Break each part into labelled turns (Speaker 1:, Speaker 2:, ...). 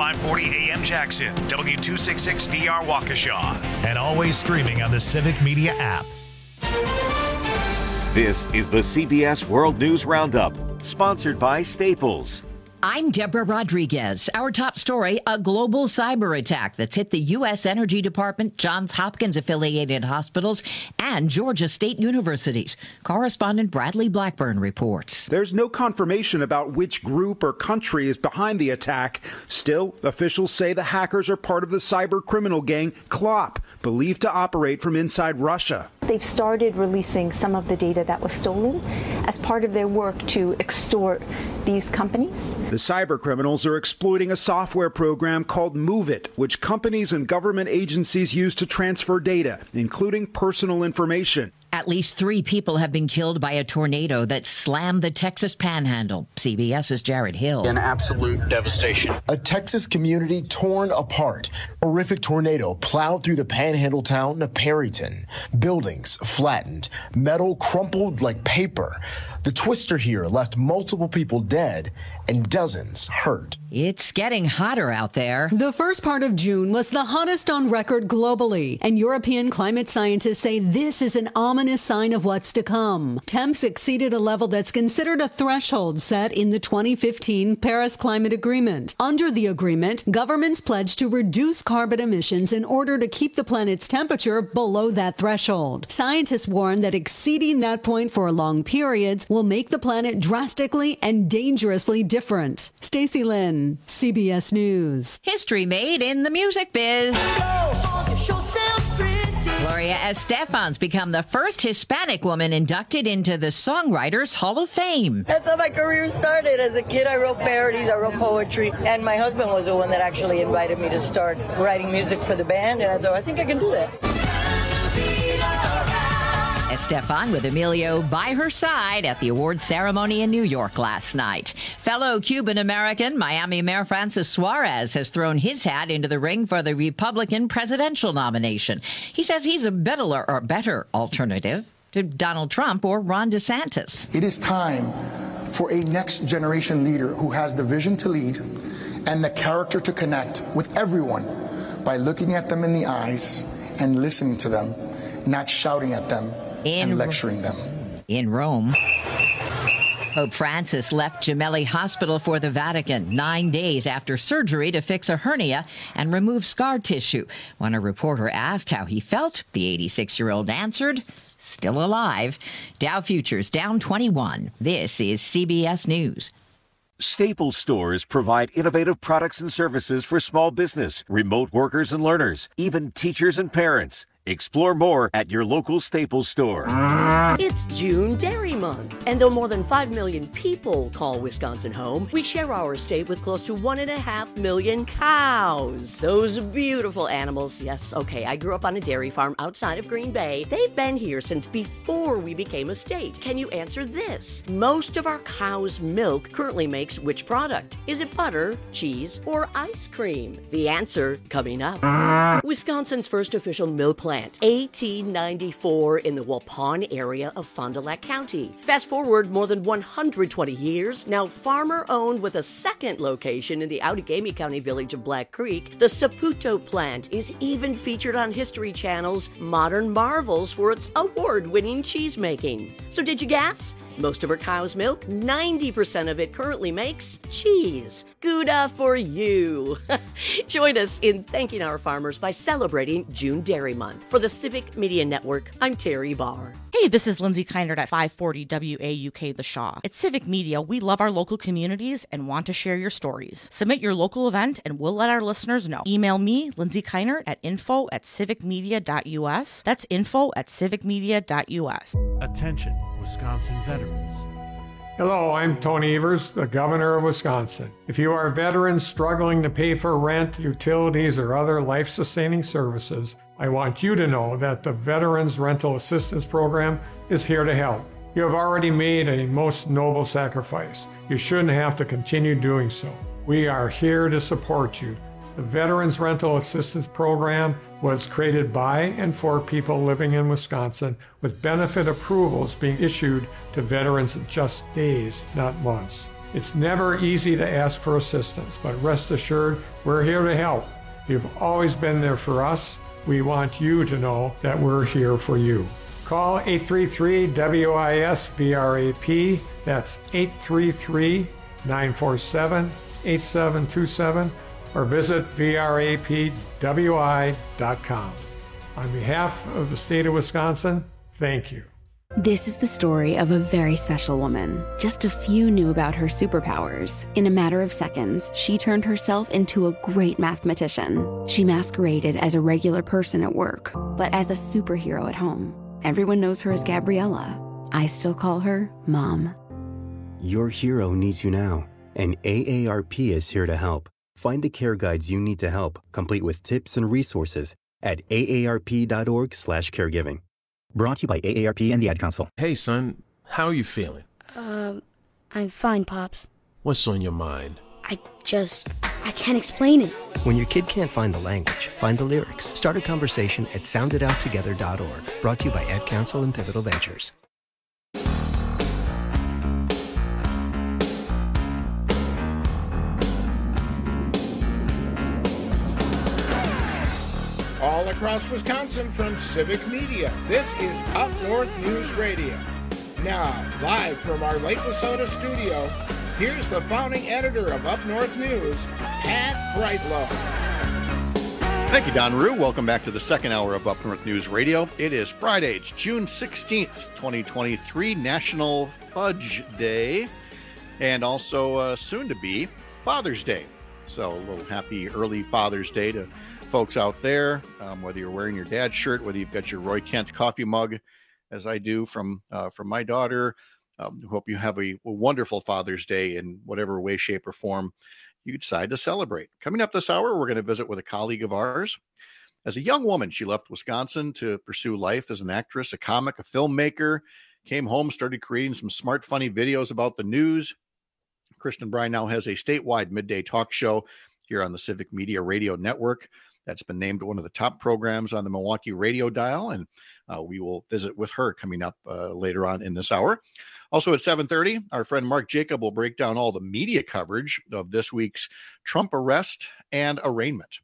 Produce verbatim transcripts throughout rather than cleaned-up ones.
Speaker 1: five forty A M Jackson, W two sixty-six D R Waukesha, and always streaming on the Civic Media app.
Speaker 2: This is the C B S World News Roundup, sponsored by Staples.
Speaker 3: I'm Deborah Rodriguez. Our top story, a global cyber attack that's hit the U S Energy Department, Johns Hopkins-affiliated hospitals, and Georgia State universities. Correspondent Bradley Blackburn reports.
Speaker 4: There's no confirmation about which group or country is behind the attack. Still, officials say the hackers are part of the cyber criminal gang C L O P, believed to operate from inside Russia.
Speaker 5: They've started releasing some of the data that was stolen as part of their work to extort these companies.
Speaker 4: The cyber criminals are exploiting a software program called MoveIt, which companies and government agencies use to transfer data, including personal information.
Speaker 3: At least three people have been killed by a tornado that slammed the Texas Panhandle. CBS's Jared Hill.
Speaker 6: An absolute devastation.
Speaker 7: A Texas community torn apart. A horrific tornado plowed through the Panhandle town of Perryton. Buildings flattened, metal crumpled like paper. The twister here left multiple people dead and dozens hurt.
Speaker 3: It's getting hotter out there.
Speaker 8: The first part of June was the hottest on record globally, and European climate scientists say this is an ominous sign of what's to come. Temps exceeded a level that's considered a threshold set in the twenty fifteen Paris Climate Agreement. Under the agreement, governments pledged to reduce carbon emissions in order to keep the planet's temperature below that threshold. Scientists warn that exceeding that point for long periods will make the planet drastically and dangerously different. Stacey Lynn, C B S News.
Speaker 3: History made in the music biz. Gloria Estefan's become the first Hispanic woman inducted into the Songwriters Hall of Fame.
Speaker 9: That's how my career started. As a kid, I wrote parodies, I wrote poetry, and my husband was the one that actually invited me to start writing music for the band, and I thought, I think I can do that.
Speaker 3: Estefan with Emilio by her side at the awards ceremony in New York last night. Fellow Cuban-American Miami Mayor Francis Suarez has thrown his hat into the ring for the Republican presidential nomination. He says he's a better or better alternative to Donald Trump or Ron DeSantis.
Speaker 10: It is time for a next generation leader who has the vision to lead and the character to connect with everyone by looking at them in the eyes and listening to them, not shouting at them
Speaker 3: in,
Speaker 10: and lecturing them.
Speaker 3: In Rome, Pope Francis left Gemelli Hospital for the Vatican nine days after surgery to fix a hernia and remove scar tissue. When a reporter asked how he felt, the eighty-six-year-old answered, still alive. Dow futures down twenty-one. This is C B S News.
Speaker 2: Staples stores provide innovative products and services for small business, remote workers and learners, even teachers and parents. Explore more at your local Staples store.
Speaker 11: It's June Dairy Month, and though more than five million people call Wisconsin home, we share our state with close to one and a half million cows. Those beautiful animals. Yes, okay, I grew up on a dairy farm outside of Green Bay. They've been here since before we became a state. Can you answer this? Most of our cow's milk currently makes which product? Is it butter, cheese, or ice cream? The answer coming up. Wisconsin's first official milk plant. eighteen ninety-four in the Waupun area of Fond du Lac County. Fast forward more than one hundred twenty years, now farmer-owned with a second location in the Outagamie County village of Black Creek, the Saputo plant is even featured on History Channel's Modern Marvels for its award-winning cheese making. So did you guess? Most of our cow's milk, ninety percent of it currently makes cheese. Gouda for you. Join us in thanking our farmers by celebrating June Dairy Month. For the Civic Media Network, I'm Terry Barr.
Speaker 12: Hey, this is Lindsay Keinert at five forty W A U K The Shaw. At Civic Media, we love our local communities and want to share your stories. Submit your local event and we'll let our listeners know. Email me, Lindsay Keinert, at info at civicmedia.us. That's info at civicmedia.us.
Speaker 13: Attention, Wisconsin veterans.
Speaker 14: Hello, I'm Tony Evers, the Governor of Wisconsin. If you are veterans struggling to pay for rent, utilities, or other life-sustaining services, I want you to know that the Veterans Rental Assistance Program is here to help. You have already made a most noble sacrifice. You shouldn't have to continue doing so. We are here to support you. The Veterans Rental Assistance Program was created by and for people living in Wisconsin, with benefit approvals being issued to veterans in just days, not months. It's never easy to ask for assistance, but rest assured, we're here to help. You've always been there for us. We want you to know that we're here for you. Call eight three three W I S V R A P. That's eight three three, nine four seven, eight seven two seven, or visit V R A P W I dot com. On behalf of the state of Wisconsin, thank you.
Speaker 15: This is the story of a very special woman. Just a few knew about her superpowers. In a matter of seconds, she turned herself into a great mathematician. She masqueraded as a regular person at work, but as a superhero at home. Everyone knows her as Gabriella. I still call her Mom.
Speaker 16: Your hero needs you now, and A A R P is here to help. Find the care guides you need to help, complete with tips and resources at A A R P dot org slash caregiving. Brought to you by A A R P and the Ad Council.
Speaker 17: Hey, son, how are you feeling?
Speaker 18: Um, I'm fine, Pops.
Speaker 17: What's on your mind?
Speaker 18: I just, I can't explain it.
Speaker 19: When your kid can't find the language, find the lyrics. Start a conversation at sound it out together dot org. Brought to you by Ad Council and Pivotal Ventures.
Speaker 20: All across Wisconsin from Civic Media, this is Up North News Radio. Now, live from our Lake Wissota studio, here's the founding editor of Up North News, Pat Brightlow.
Speaker 21: Thank you, Don Rue. Welcome back to the second hour of Up North News Radio. It is Friday, it's June sixteenth, twenty twenty-three, National Fudge Day, and also uh, soon to be Father's Day. So a little happy early Father's Day to folks out there, um, whether you're wearing your dad's shirt, whether you've got your Roy Kent coffee mug, as I do from uh, from my daughter. Um, hope you have a, a wonderful Father's Day in whatever way, shape, or form you decide to celebrate. Coming up this hour, we're going to visit with a colleague of ours. As a young woman, she left Wisconsin to pursue life as an actress, a comic, a filmmaker, came home, started creating some smart, funny videos about the news. Kristen Bry now has a statewide midday talk show here on the Civic Media Radio Network. That's been named one of the top programs on the Milwaukee radio dial, and uh, we will visit with her coming up uh, later on in this hour. Also at seven thirty, our friend Mark Jacob will break down all the media coverage of this week's Trump arrest and arraignment.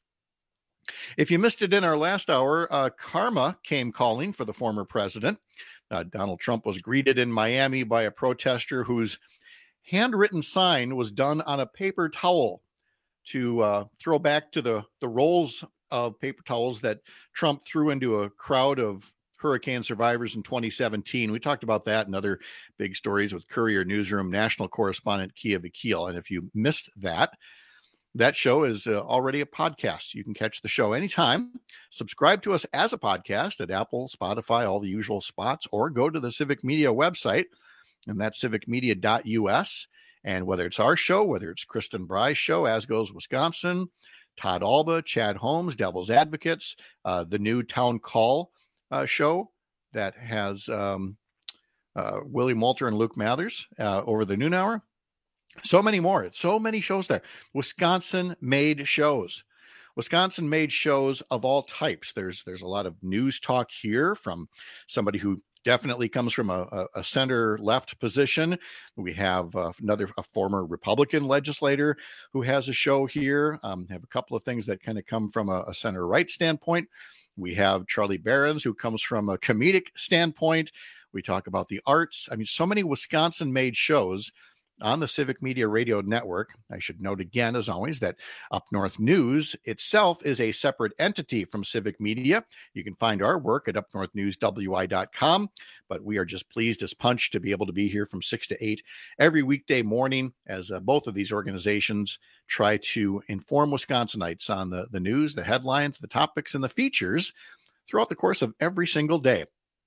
Speaker 21: If you missed it in our last hour, uh, karma came calling for the former president. Uh, Donald Trump was greeted in Miami by a protester whose handwritten sign was done on a paper towel to uh, throw back to the, the rolls of paper towels that Trump threw into a crowd of hurricane survivors in twenty seventeen. We talked about that and other big stories with Courier Newsroom national correspondent Kia Vakil. And if you missed that, that show is uh, already a podcast. You can catch the show anytime. Subscribe to us as a podcast at Apple, Spotify, all the usual spots, or go to the Civic Media website, and that's civic media dot U S. And whether it's our show, whether it's Kristen Bry's show, As Goes Wisconsin, Todd Alba, Chad Holmes, Devil's Advocates, uh, the new Town Call uh, show that has um, uh, Willie Moulter and Luke Mathers uh, over the noon hour. So many more. So many shows there. Wisconsin-made shows. Wisconsin-made shows of all types. There's there's a lot of news talk here from somebody who definitely comes from a, a center-left position. We have uh, another a former Republican legislator who has a show here. Um, have a couple of things that kind of come from a, a center-right standpoint. We have Charlie Behrens, who comes from a comedic standpoint. We talk about the arts. I mean, so many Wisconsin-made shows on the Civic Media Radio Network. I should note again, as always, that Up North News itself is a separate entity from Civic Media. You can find our work at up north news W I dot com, but we are just pleased as punch to be able to be here from six to eight every weekday morning as uh, both of these organizations try to inform Wisconsinites on the, the news, the headlines, the topics, and the features throughout the course of every single day.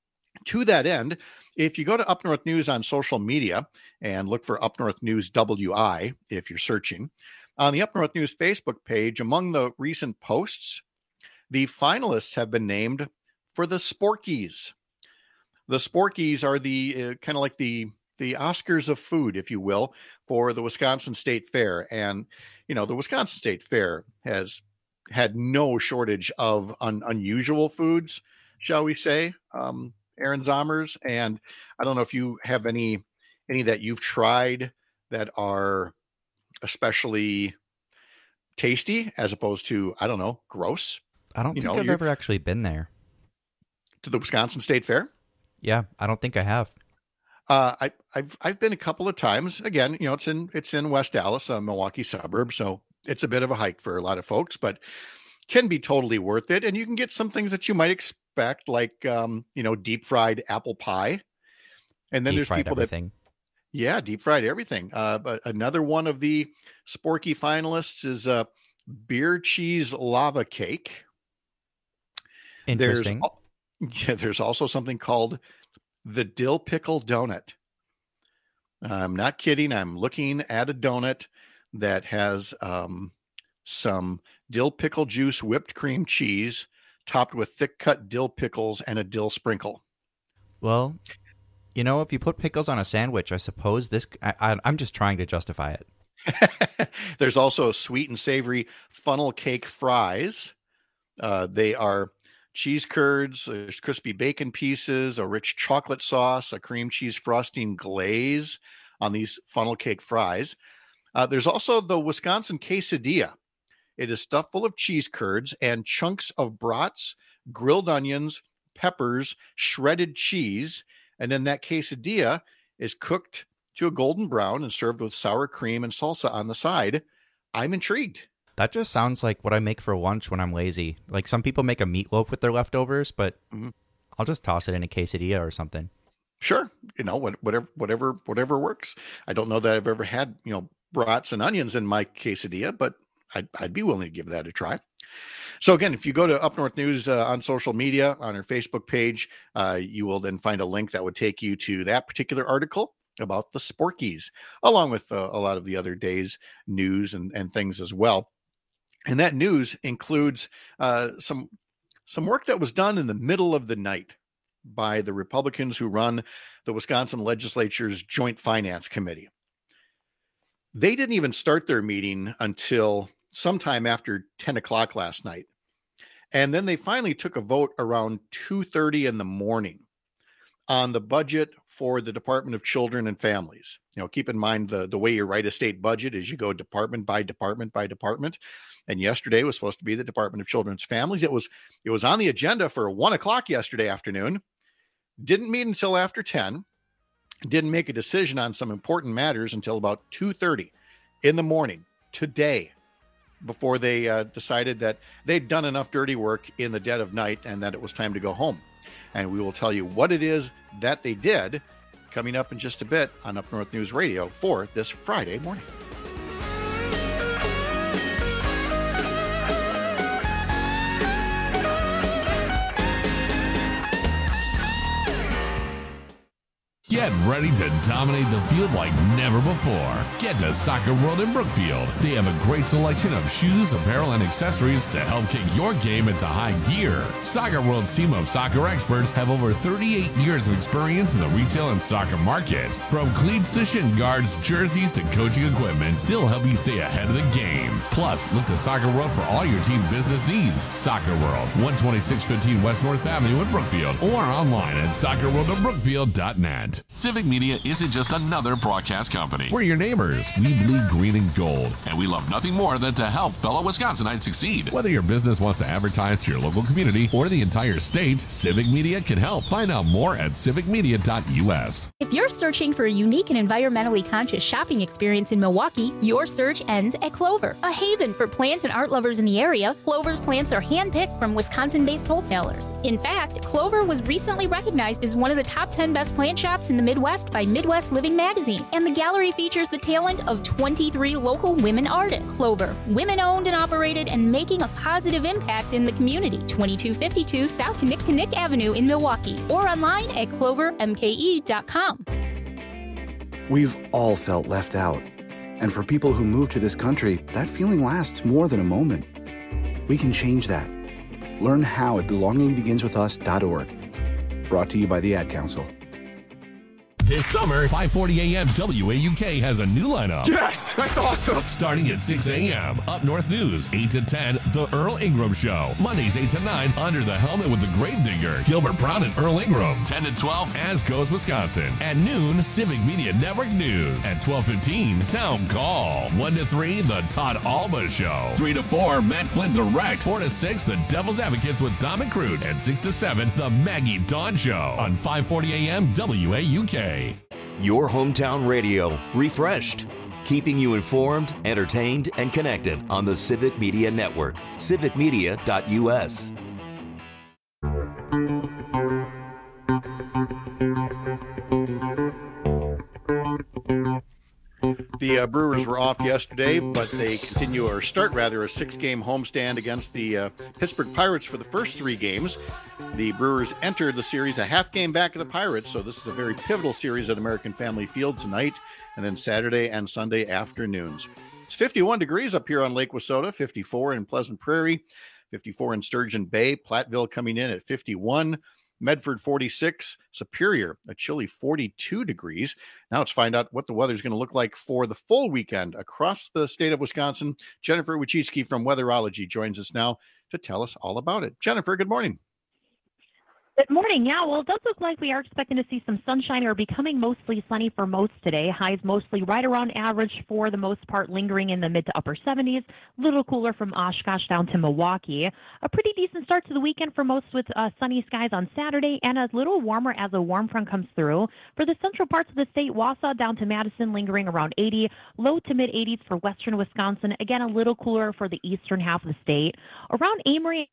Speaker 21: To that end, if you go to Up North News on social media and look for Up North News W I, if you're searching, on the Up North News Facebook page, among the recent posts, the finalists have been named for the Sporkies. The Sporkies are the uh, kind of like the the Oscars of food, if you will, for the Wisconsin State Fair. And, you know, the Wisconsin State Fair has had no shortage of un- unusual foods, shall we say. Um, Aaron Zommers, and I don't know if you have any any that you've tried that are especially tasty as opposed to, I don't know, gross.
Speaker 1: I don't
Speaker 21: You
Speaker 1: think
Speaker 21: know,
Speaker 1: I've
Speaker 21: you're-
Speaker 1: ever actually been there.
Speaker 21: To the Wisconsin State Fair?
Speaker 1: Yeah, I don't think I have.
Speaker 21: Uh, I, I've I've been a couple of times. Again, you know, it's in it's in West Dallas, a Milwaukee suburb, so it's a bit of a hike for a lot of folks, but can be totally worth it. And you can get some things that you might expect, like um, you know, deep fried apple pie. And then
Speaker 1: Deep
Speaker 21: there's
Speaker 1: fried
Speaker 21: people
Speaker 1: everything.
Speaker 21: that, yeah, deep fried everything. Uh, but another one of the Sporky finalists is uh, beer cheese lava cake.
Speaker 1: Interesting.
Speaker 21: There's, al- yeah, there's also something called the dill pickle donut. I'm not kidding. I'm looking at a donut that has um, some dill pickle juice, whipped cream cheese, topped with thick cut dill pickles and a dill sprinkle.
Speaker 1: Well, you know, if you put pickles on a sandwich, I suppose this. I, I, I'm just trying to justify it.
Speaker 21: There's also sweet and savory funnel cake fries. Uh, they are cheese curds, there's crispy bacon pieces, a rich chocolate sauce, a cream cheese frosting glaze on these funnel cake fries. Uh, there's also the Wisconsin quesadilla. It is stuffed full of cheese curds and chunks of brats, grilled onions, peppers, shredded cheese, and then that quesadilla is cooked to a golden brown and served with sour cream and salsa on the side. I'm intrigued.
Speaker 1: That just sounds like what I make for lunch when I'm lazy. Like some people make a meatloaf with their leftovers, but
Speaker 21: mm-hmm.
Speaker 1: I'll just toss it in a quesadilla or something.
Speaker 21: Sure. You know, what, whatever, whatever, whatever works. I don't know that I've ever had, you know, brats and onions in my quesadilla, but I'd, I'd be willing to give that a try. So again, if you go to Up North News uh, on social media, on our Facebook page, uh, you will then find a link that would take you to that particular article about the Sporkies, along with uh, a lot of the other day's news and, and things as well. And that news includes uh, some some work that was done in the middle of the night by the Republicans who run the Wisconsin Legislature's Joint Finance Committee. They didn't even start their meeting until sometime after ten o'clock last night. And then they finally took a vote around two thirty in the morning on the budget for the Department of Children and Families. You know, keep in mind the, the way you write a state budget is you go department by department by department. And yesterday was supposed to be the Department of Children's Families. It was it was on the agenda for one o'clock yesterday afternoon. Didn't meet until after ten. Didn't make a decision on some important matters until about two thirty in the morning today, before they uh, decided that they'd done enough dirty work in the dead of night and that it was time to go home. And we will tell you what it is that they did coming up in just a bit on Up North News Radio for this Friday morning.
Speaker 22: Get ready to dominate the field like never before. Get to Soccer World in Brookfield. They have a great selection of shoes, apparel, and accessories to help kick your game into high gear. Soccer World's team of soccer experts have over thirty-eight years of experience in the retail and soccer market. From cleats to shin guards, jerseys to coaching equipment, they'll help you stay ahead of the game. Plus, look to Soccer World for all your team business needs. Soccer World, one twenty-six fifteen West North Avenue in Brookfield, or online at soccer world of brookfield dot net.
Speaker 23: Civic Media isn't just another broadcast company.
Speaker 22: We're your neighbors. We bleed green and gold.
Speaker 23: And we love nothing more than to help fellow Wisconsinites succeed.
Speaker 22: Whether your business wants to advertise to your local community or the entire state, Civic Media can help. Find out more at civic media dot u s.
Speaker 24: If you're searching for a unique and environmentally conscious shopping experience in Milwaukee, your search ends at Clover, a haven for plant and art lovers in the area. Clover's plants are handpicked from Wisconsin-based wholesalers. In fact, Clover was recently recognized as one of the top ten best plant shops in the Midwest by Midwest Living Magazine, and the gallery features the talent of twenty-three local women artists. Clover, women-owned and operated, and making a positive impact in the community. twenty-two fifty-two South Kinnick Avenue in Milwaukee, or online at clover m k e dot com.
Speaker 25: We've all felt left out. And for people who move to this country, that feeling lasts more than a moment. We can change that. Learn how at belonging begins with us dot org. Brought to you by the Ad Council.
Speaker 22: This summer, five forty a.m. W A U K has a new lineup.
Speaker 14: Yes, that's awesome.
Speaker 22: Starting at six a.m. Up North News, eight to ten, The Earl Ingram Show. Mondays, eight to nine, Under the Helmet with the Gravedigger, Gilbert Brown and Earl Ingram. ten to twelve, As Goes Wisconsin. At noon, Civic Media Network News. At twelve fifteen, Town Call. one to three, The Todd Alba Show. three to four, Matt Flynn Direct. four to six, The Devil's Advocates with Dom and Crute. And six to seven, The Maggie Dawn Show. On five forty a.m. W A U K.
Speaker 2: Your hometown radio, refreshed. Keeping you informed, entertained, and connected on the Civic Media Network. civic media dot u s.
Speaker 21: The uh, Brewers were off yesterday, but they continue, or start rather, a six-game homestand against the uh, Pittsburgh Pirates for the first three games. The Brewers entered the series a half game back of the Pirates, so this is a very pivotal series at American Family Field tonight, and then Saturday and Sunday afternoons. It's fifty-one degrees up here on Lake Wissota, fifty-four in Pleasant Prairie, fifty-four in Sturgeon Bay, Platteville coming in at fifty-one, Medford forty-six, Superior a chilly forty-two degrees. Now let's find out what the weather's going to look like for the full weekend across the state of Wisconsin. Jennifer Wachitsky from Weatherology joins us now to tell us all about it. Jennifer, good morning.
Speaker 4: Good morning. Yeah, well, it does look like we are expecting to see some sunshine or becoming mostly sunny for most today. Highs mostly right around average for the most part, lingering in the mid to upper seventies. A little cooler from Oshkosh down to Milwaukee. A pretty decent start to the weekend for most with uh, sunny skies on Saturday and a little warmer as a warm front comes through. For the central parts of the state, Wausau down to Madison lingering around eighty. Low to mid eighties for western Wisconsin. Again, a little cooler for the eastern half of the state. Around Amory,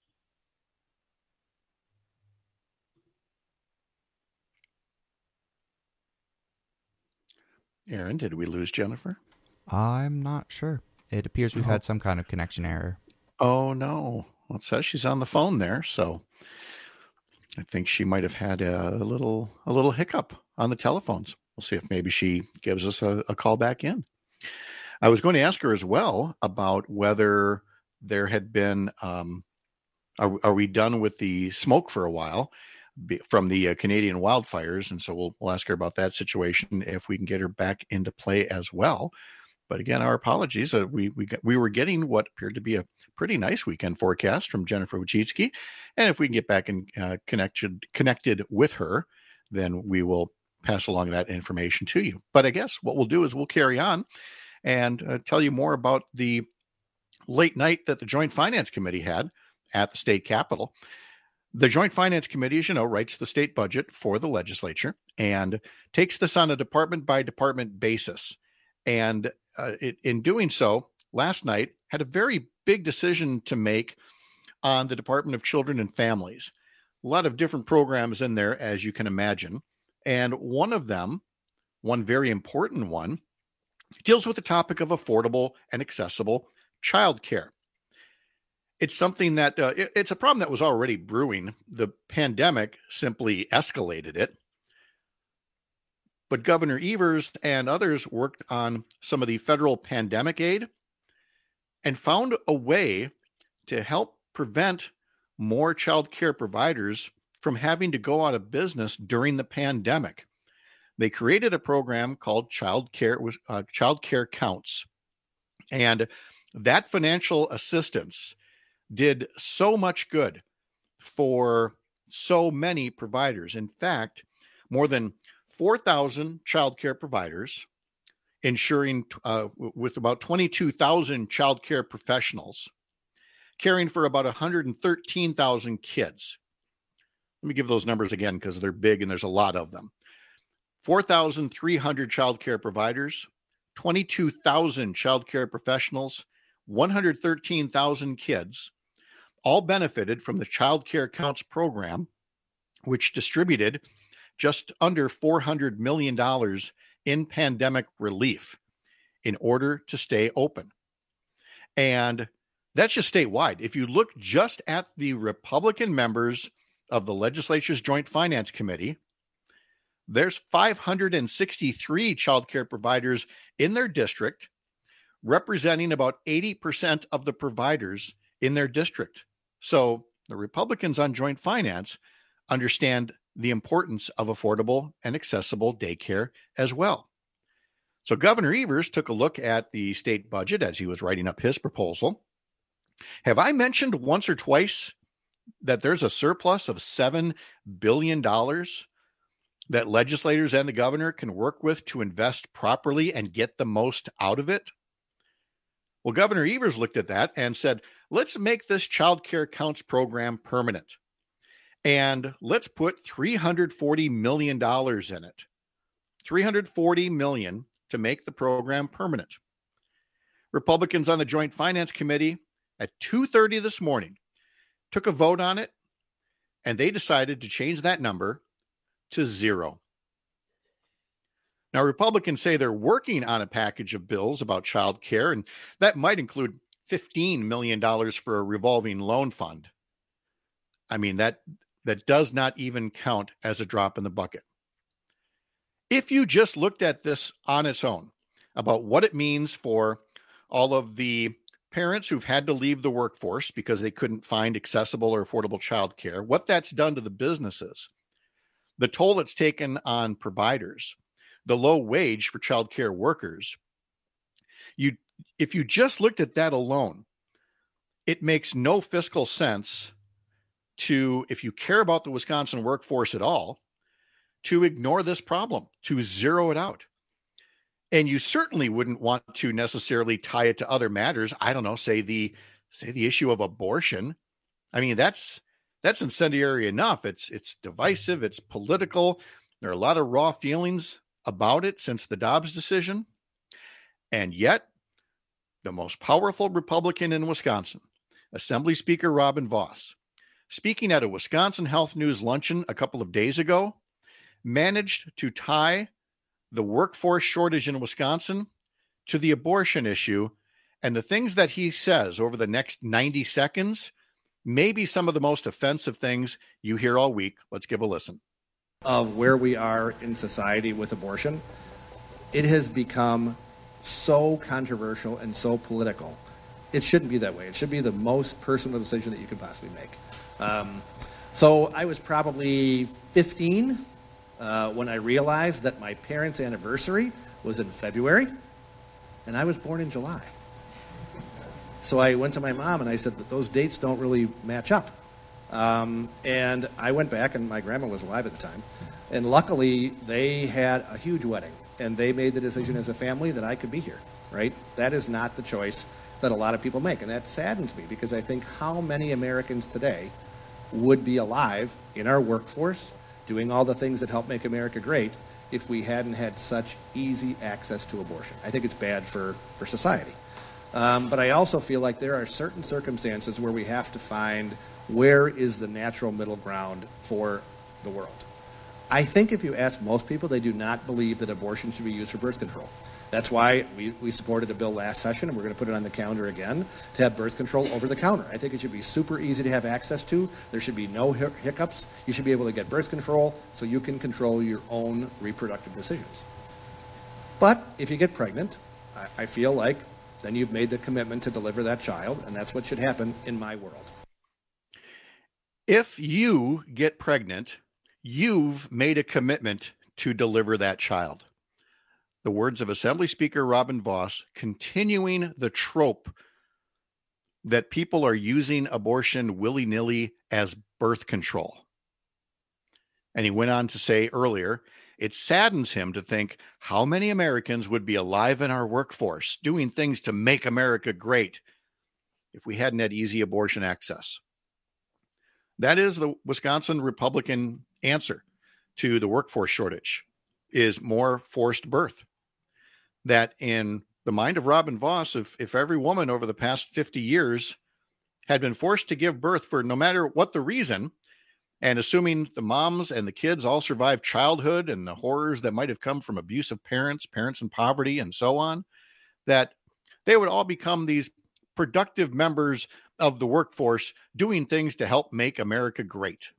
Speaker 21: Aaron, did we lose Jennifer?
Speaker 1: I'm not sure. It appears we've had some kind of connection error.
Speaker 21: Oh, no. Well, it says she's on the phone there, so I think she might have had a little a little hiccup on the telephones. We'll see if maybe she gives us a, a call back in. I was going to ask her as well about whether there had been, um, are, are we done with the smoke for a while from the uh, Canadian wildfires? And so we'll, we'll ask her about that situation if we can get her back into play as well. But again, our apologies. Uh, we we got, we were getting what appeared to be a pretty nice weekend forecast from Jennifer Wachitsky. And if we can get back and uh, connected connected with her, then we will pass along that information to you. But I guess what we'll do is we'll carry on and uh, tell you more about the late night that the Joint Finance Committee had at the state capitol. The Joint Finance Committee, as you know, writes the state budget for the legislature and takes this on a department-by-department basis. And uh, it, in doing so, last night had a very big decision to make on the Department of Children and Families. A lot of different programs in there, as you can imagine. And one of them, one very important one, deals with the topic of affordable and accessible childcare. It's something that uh, it, it's a problem that was already brewing. The pandemic simply escalated it. But Governor Evers and others worked on some of the federal pandemic aid and found a way to help prevent more child care providers from having to go out of business during the pandemic. They created a program called Child Care, uh, Child Care Counts. And that financial assistance did so much good for so many providers. In fact, more than four thousand childcare providers, ensuring uh, with about twenty-two thousand childcare professionals, caring for about one hundred thirteen thousand kids. Let me give those numbers again because they're big and there's a lot of them. four thousand three hundred childcare providers, twenty-two thousand childcare professionals, one hundred thirteen thousand kids, all benefited from the Child Care Counts program, which distributed just under four hundred million dollars in pandemic relief in order to stay open. And that's just statewide. If you look just at the Republican members of the legislature's Joint Finance Committee, there's five hundred sixty-three child care providers in their district, representing about eighty percent of the providers in their district. So the Republicans on Joint Finance understand the importance of affordable and accessible daycare as well. So Governor Evers took a look at the state budget as he was writing up his proposal. Have I mentioned once or twice that there's a surplus of seven billion dollars that legislators and the governor can work with to invest properly and get the most out of it? Well, Governor Evers looked at that and said, let's make this Child Care Counts program permanent. And let's put three hundred forty million dollars in it. three hundred forty million dollars to make the program permanent. Republicans on the Joint Finance Committee at two thirty this morning took a vote on it, and they decided to change that number to zero. Now, Republicans say they're working on a package of bills about child care, and that might include fifteen million dollars for a revolving loan fund. I mean, that, that does not even count as a drop in the bucket. If you just looked at this on its own, about what it means for all of the parents who've had to leave the workforce because they couldn't find accessible or affordable childcare, what that's done to the businesses, the toll it's taken on providers, the low wage for childcare workers, you, if you just looked at that alone, it makes no fiscal sense to, if you care about the Wisconsin workforce at all, to ignore this problem, to zero it out. And you certainly wouldn't want to necessarily tie it to other matters. I don't know, say the say the issue of abortion. I mean, that's that's incendiary enough. It's it's divisive, it's political. There are a lot of raw feelings about it since the Dobbs decision. And yet, the most powerful Republican in Wisconsin, Assembly Speaker Robin Vos, speaking at a Wisconsin Health News luncheon a couple of days ago, managed to tie the workforce shortage in Wisconsin to the abortion issue. And the things that he says over the next ninety seconds may be some of the most offensive things you hear all week. Let's give a listen.
Speaker 5: Of where we are in society with abortion, it has become so controversial and so political. It shouldn't be that way. It should be the most personal decision that you could possibly make. Um, so I was probably fifteen uh, when I realized that my parents' anniversary was in February, and I was born in July. So I went to my mom and I said that those dates don't really match up. Um, and I went back, and my grandma was alive at the time, and luckily they had a huge wedding, and they made the decision as a family that I could be here, right? That is not the choice that a lot of people make, and that saddens me, because I think how many Americans today would be alive in our workforce, doing all the things that help make America great, if we hadn't had such easy access to abortion. I think it's bad for, for society. Um, but I also feel like there are certain circumstances where we have to find where is the natural middle ground for the world. I think if you ask most people, they do not believe that abortion should be used for birth control. That's why we, we supported a bill last session, and we're going to put it on the calendar again, to have birth control over the counter. I think it should be super easy to have access to. There should be no hiccups. You should be able to get birth control so you can control your own reproductive decisions. But if you get pregnant, I, I feel like then you've made the commitment to deliver that child, and that's what should happen in my world.
Speaker 21: If you get pregnant, you've made a commitment to deliver that child. The words of Assembly Speaker Robin Vos, continuing the trope that people are using abortion willy-nilly as birth control. And he went on to say earlier, it saddens him to think how many Americans would be alive in our workforce doing things to make America great if we hadn't had easy abortion access. That is the Wisconsin Republican answer to the workforce shortage, is more forced birth. That in the mind of Robin Vos, if, if every woman over the past fifty years had been forced to give birth for no matter what the reason, and assuming the moms and the kids all survived childhood and the horrors that might have come from abusive parents, parents in poverty, and so on, that they would all become these productive members of the workforce doing things to help make America great.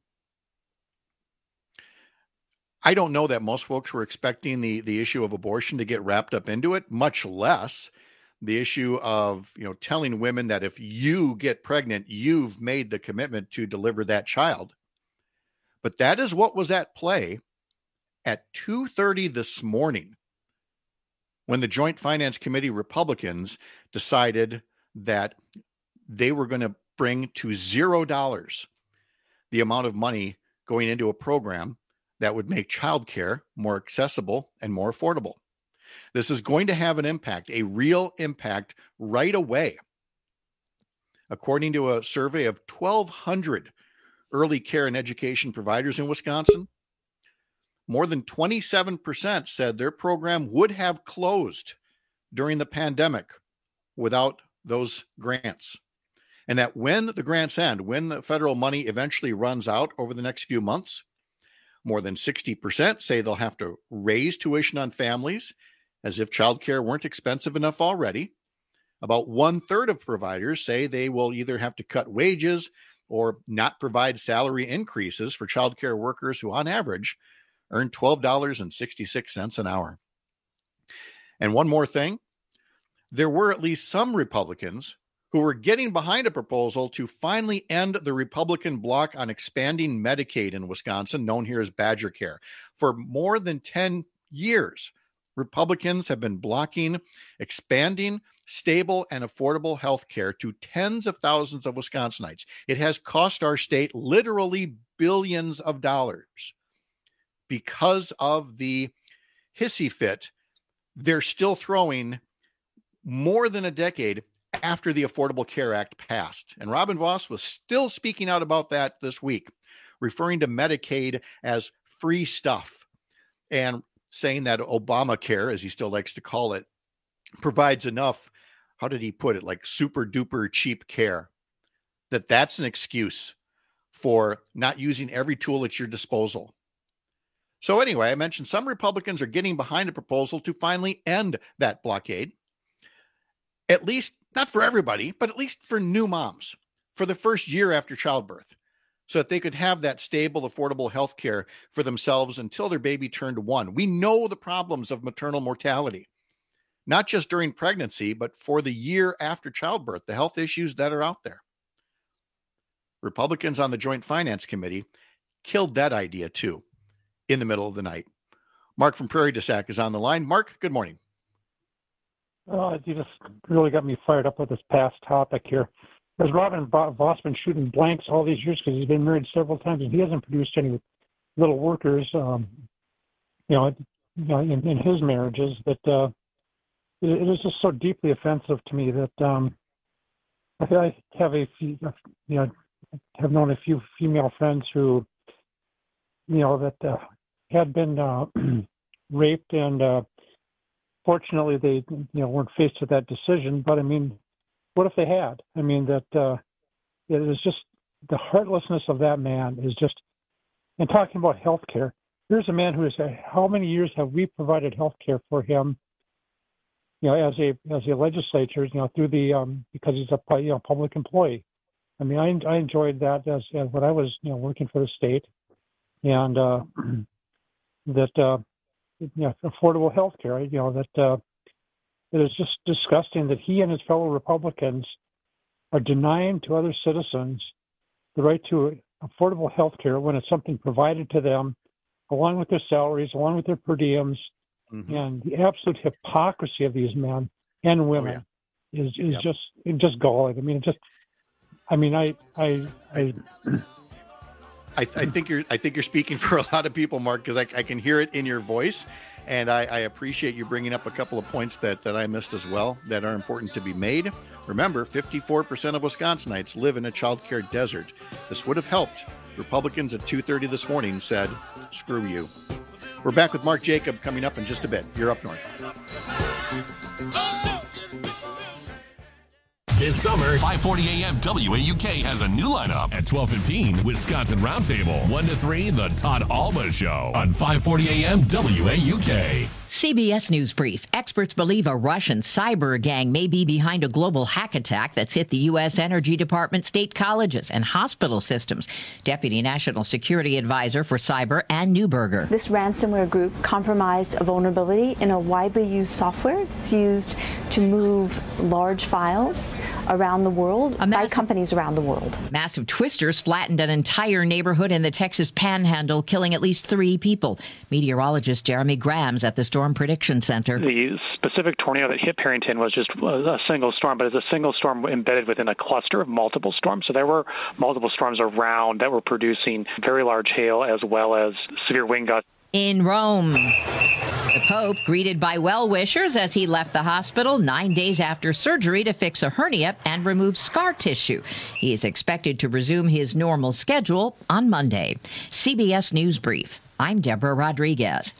Speaker 21: I don't know that most folks were expecting the, the issue of abortion to get wrapped up into it, much less the issue of, you know, telling women that if you get pregnant, you've made the commitment to deliver that child. But that is what was at play at two thirty this morning when the Joint Finance Committee Republicans decided that they were going to bring to zero dollars the amount of money going into a program that would make childcare more accessible and more affordable. This is going to have an impact, a real impact right away. According to a survey of twelve hundred early care and education providers in Wisconsin, more than twenty-seven percent said their program would have closed during the pandemic without those grants. And that when the grants end, when the federal money eventually runs out over the next few months, more than sixty percent say they'll have to raise tuition on families as if childcare weren't expensive enough already. About one third of providers say they will either have to cut wages or not provide salary increases for childcare workers who on average earn twelve dollars and sixty-six cents an hour. And one more thing, there were at least some Republicans who were getting behind a proposal to finally end the Republican bloc on expanding Medicaid in Wisconsin, known here as Badger Care. For more than ten years, Republicans have been blocking expanding stable and affordable health care to tens of thousands of Wisconsinites. It has cost our state literally billions of dollars. Because of the hissy fit, they're still throwing more than a decade after the Affordable Care Act passed. And Robin Vos was still speaking out about that this week, referring to Medicaid as free stuff and saying that Obamacare, as he still likes to call it, provides enough, how did he put it, like super duper cheap care, that that's an excuse for not using every tool at your disposal. So anyway, I mentioned some Republicans are getting behind a proposal to finally end that blockade. At least, not for everybody, but at least for new moms, for the first year after childbirth, so that they could have that stable, affordable health care for themselves until their baby turned one. We know the problems of maternal mortality, not just during pregnancy, but for the year after childbirth, the health issues that are out there. Republicans on the Joint Finance Committee killed that idea too in the middle of the night. Mark from Prairie du Sac is on the line. Mark, good morning.
Speaker 6: Uh, you just really got me fired up with this past topic here. Has Robin Vos been shooting blanks all these years because he's been married several times and he hasn't produced any little workers, um, you know, in, in his marriages that uh, it, it is just so deeply offensive to me that um, I have a few, you know, have known a few female friends who, you know, that uh, had been uh, raped and uh, fortunately, they you know weren't faced with that decision. But I mean, what if they had? I mean, that uh, it is just the heartlessness of that man is just. And talking about health care, here's a man who is. How many years have we provided health care for him? You know, as a as a legislature, you know, through the um, because he's a you know public employee. I mean, I I enjoyed that as, as when I was you know working for the state, and uh, that. Uh, You know, affordable health care, you know, that uh, it is just disgusting that he and his fellow Republicans are denying to other citizens the right to affordable health care when it's something provided to them along with their salaries, along with their per diems, mm-hmm. and the absolute hypocrisy of these men and women oh, yeah. is, is yep. just just galling. I mean, it just, I mean, I, I, I
Speaker 21: I, I think you're. I think you're speaking for a lot of people, Mark, because I, I can hear it in your voice, and I, I appreciate you bringing up a couple of points that, that I missed as well that are important to be made. Remember, fifty-four percent of Wisconsinites live in a childcare desert. This would have helped. Republicans at two thirty this morning said, "Screw you." We're back with Mark Jacob coming up in just a bit. You're up north.
Speaker 22: This summer, five forty A M W A U K has a new lineup. At twelve fifteen, Wisconsin Roundtable. one to three, The Todd Alba Show on five forty A M W A U K.
Speaker 3: C B S News Brief. Experts believe a Russian cyber gang may be behind a global hack attack that's hit the U S Energy Department, state colleges, and hospital systems. Deputy National Security Advisor for Cyber, Ann Newberger.
Speaker 7: This ransomware group compromised a vulnerability in a widely used software. It's used to move large files around the world by companies around the world.
Speaker 3: Massive twisters flattened an entire neighborhood in the Texas Panhandle, killing at least three people. Meteorologist Jeremy Grams at the Storm Prediction Center.
Speaker 8: The specific tornado that hit Perrington was just a single storm, but it's a single storm embedded within a cluster of multiple storms. So there were multiple storms around that were producing very large hail as well as severe wind gusts.
Speaker 3: In Rome, the Pope greeted by well-wishers as he left the hospital nine days after surgery to fix a hernia and remove scar tissue. He is expected to resume his normal schedule on Monday. C B S News Brief. I'm Deborah Rodriguez.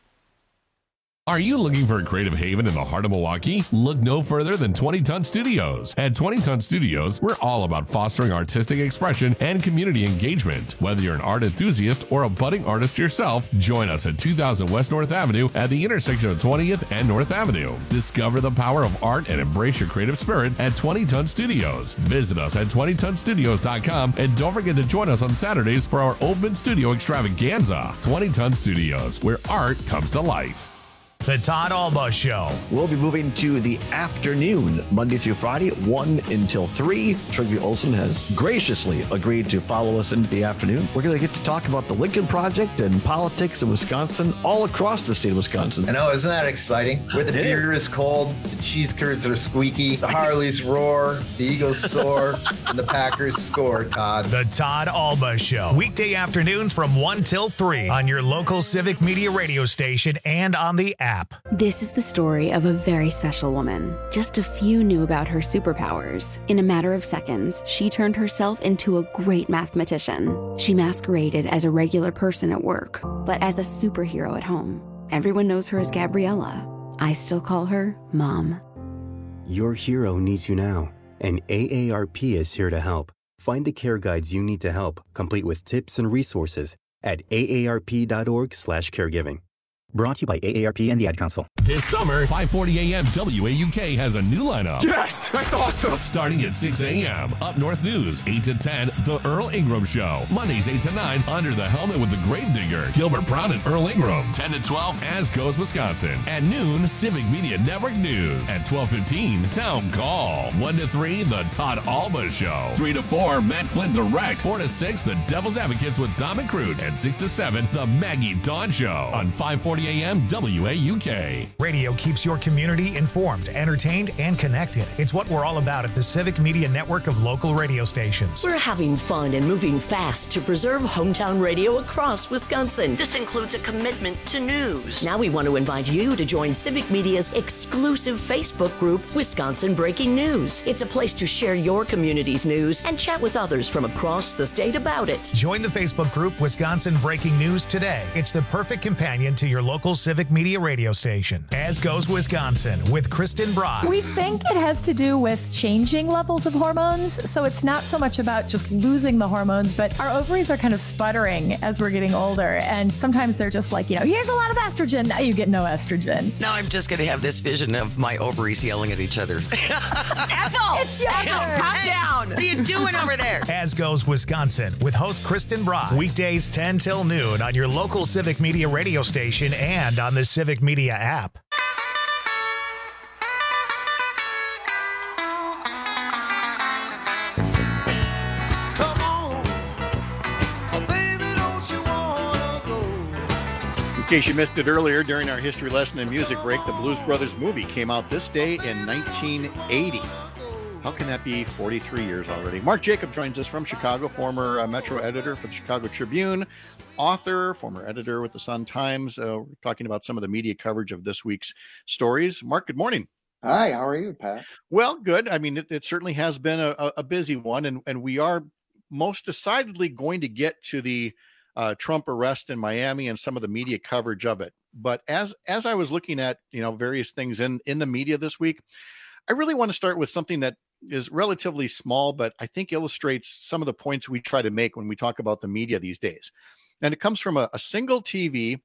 Speaker 22: Are you looking for a creative haven in the heart of Milwaukee? Look no further than twenty ton Studios. At twenty ton Studios, we're all about fostering artistic expression and community engagement. Whether you're an art enthusiast or a budding artist yourself, join us at two thousand West North Avenue at the intersection of twentieth and North Avenue. Discover the power of art and embrace your creative spirit at twenty ton Studios. Visit us at twenty ton studios dot com and don't forget to join us on Saturdays for our open studio extravaganza. twenty ton Studios, where art comes to life.
Speaker 9: The Todd Alba Show.
Speaker 10: We'll be moving to the afternoon, Monday through Friday, one until three. Trygve Olsen has graciously agreed to follow us into the afternoon. We're going to get to talk about the Lincoln Project and politics in Wisconsin, all across the state of Wisconsin.
Speaker 26: I know, isn't that exciting? Where the beer is cold, the cheese curds are squeaky, the Harleys roar, the Eagles soar, and the Packers score, Todd.
Speaker 9: The Todd Alba Show. Weekday afternoons from one till three on your local Civic Media radio station and on the app.
Speaker 15: This is the story of a very special woman. Just a few knew about her superpowers. In a matter of seconds, she turned herself into a great mathematician. She masqueraded as a regular person at work, but as a superhero at home. Everyone knows her as Gabriella. I still call her Mom.
Speaker 16: Your hero needs you now, and A A R P is here to help. Find the care guides you need to help, complete with tips and resources at A A R P dot org slash caregiving. Brought to you by A A R P and the Ad Council.
Speaker 22: This summer, five forty A M W A U K has a new lineup.
Speaker 27: Yes! That's awesome!
Speaker 22: Starting at six A M Up North News, eight to ten, The Earl Ingram Show. Mondays, eight to nine, Under the Helmet with the Gravedigger. Gilbert Brown and Earl Ingram. ten to twelve, As Goes Wisconsin. At noon, Civic Media Network News. At twelve fifteen, Town Call. one to three, The Todd Alba Show. three to four, Matt Flynn Direct. four to six, The Devil's Advocates with Dom and Crute. And six to seven, The Maggie Dawn Show. On five forty A M W A U K.
Speaker 9: Radio keeps your community informed, entertained, and connected. It's what we're all about at the Civic Media Network of local radio stations.
Speaker 11: We're having fun and moving fast to preserve hometown radio across Wisconsin. This includes a commitment to news. Now we want to invite you to join Civic Media's exclusive Facebook group, Wisconsin Breaking News. It's a place to share your community's news and chat with others from across the state about it.
Speaker 9: Join the Facebook group Wisconsin Breaking News today. It's the perfect companion to your local Civic Media radio station. As Goes Wisconsin with Kristen Brock.
Speaker 28: We think it has to do with changing levels of hormones. So it's not so much about just losing the hormones, but our ovaries are kind of sputtering as we're getting older. And sometimes they're just like, you know, here's a lot of estrogen. Now you get no estrogen.
Speaker 29: Now I'm just going to have this vision of my ovaries yelling at each other.
Speaker 28: Ethel! It's your Ethel,
Speaker 29: calm down. What are you doing over there?
Speaker 9: As Goes Wisconsin with host Kristen Brock. Weekdays ten till noon on your local Civic Media radio station and on the Civic Media app.
Speaker 21: In case you missed it earlier, during our history lesson and music break, the Blues Brothers movie came out this day in nineteen eighty. How can that be forty-three years already? Mark Jacob joins us from Chicago, former uh, Metro editor for the Chicago Tribune, author, former editor with the Sun-Times. Uh, we're talking about some of the media coverage of this week's stories. Mark, good morning.
Speaker 26: Hi, how are you, Pat?
Speaker 21: Well, good. I mean, it, it certainly has been a, a busy one, and, and we are most decidedly going to get to the uh, Trump arrest in Miami and some of the media coverage of it. But as as I was looking at, you know, various things in, in the media this week, I really want to start with something that is relatively small, but I think illustrates some of the points we try to make when we talk about the media these days. And it comes from a, a single T V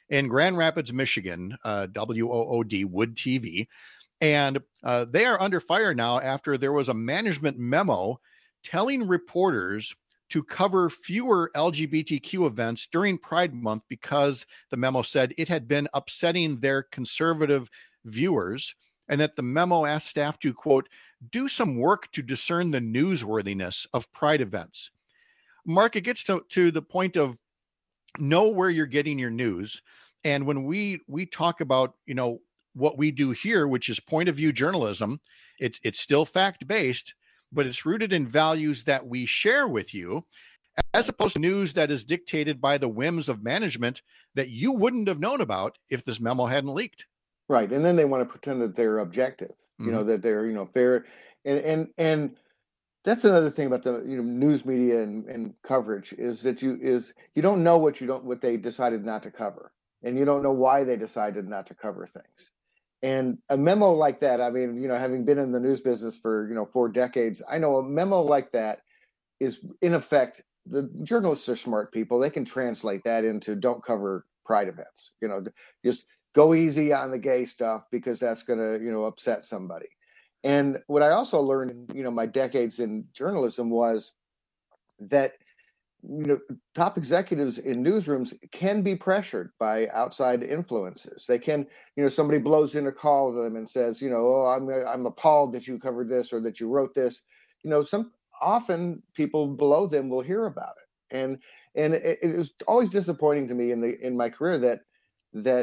Speaker 21: in Grand Rapids, Michigan, uh, W O O D, Wood T V. And uh, they are under fire now after there was a management memo telling reporters to cover fewer L G B T Q events during Pride Month because the memo said it had been upsetting their conservative viewers, and that the memo asked staff to, quote, do some work to discern the newsworthiness of Pride events. Mark, it gets to, to the point of know where you're getting your news. And when we we talk about, you know, what we do here, which is point of view journalism, it's it's still fact-based, but it's rooted in values that we share with you, as opposed to news that is dictated by the whims of management that you wouldn't have known about if this memo hadn't leaked.
Speaker 12: Right. And then they want to pretend that they're objective, you mm-hmm. know, that they're, you know, fair. And, and, and that's another thing about the, you know, news media and, and coverage is that you, is you don't know what you don't, what they decided not to cover. And you don't know why they decided not to cover things. And a memo like that, I mean, you know, having been in the news business for, you know, four decades, I know a memo like that is, in effect, the journalists are smart people. They can translate that into don't cover Pride events, you know, just go easy on the gay stuff because that's going to, you know, upset somebody. And what I also learned in, you know, my decades in journalism was that, you know, top executives in newsrooms can be pressured by outside influences. They can, you know, somebody blows in a call to them and says, you know, oh, I'm I'm appalled that you covered this or that you wrote this. You know, some often people below them will hear about it, and and it, it was always disappointing to me in the in my career that that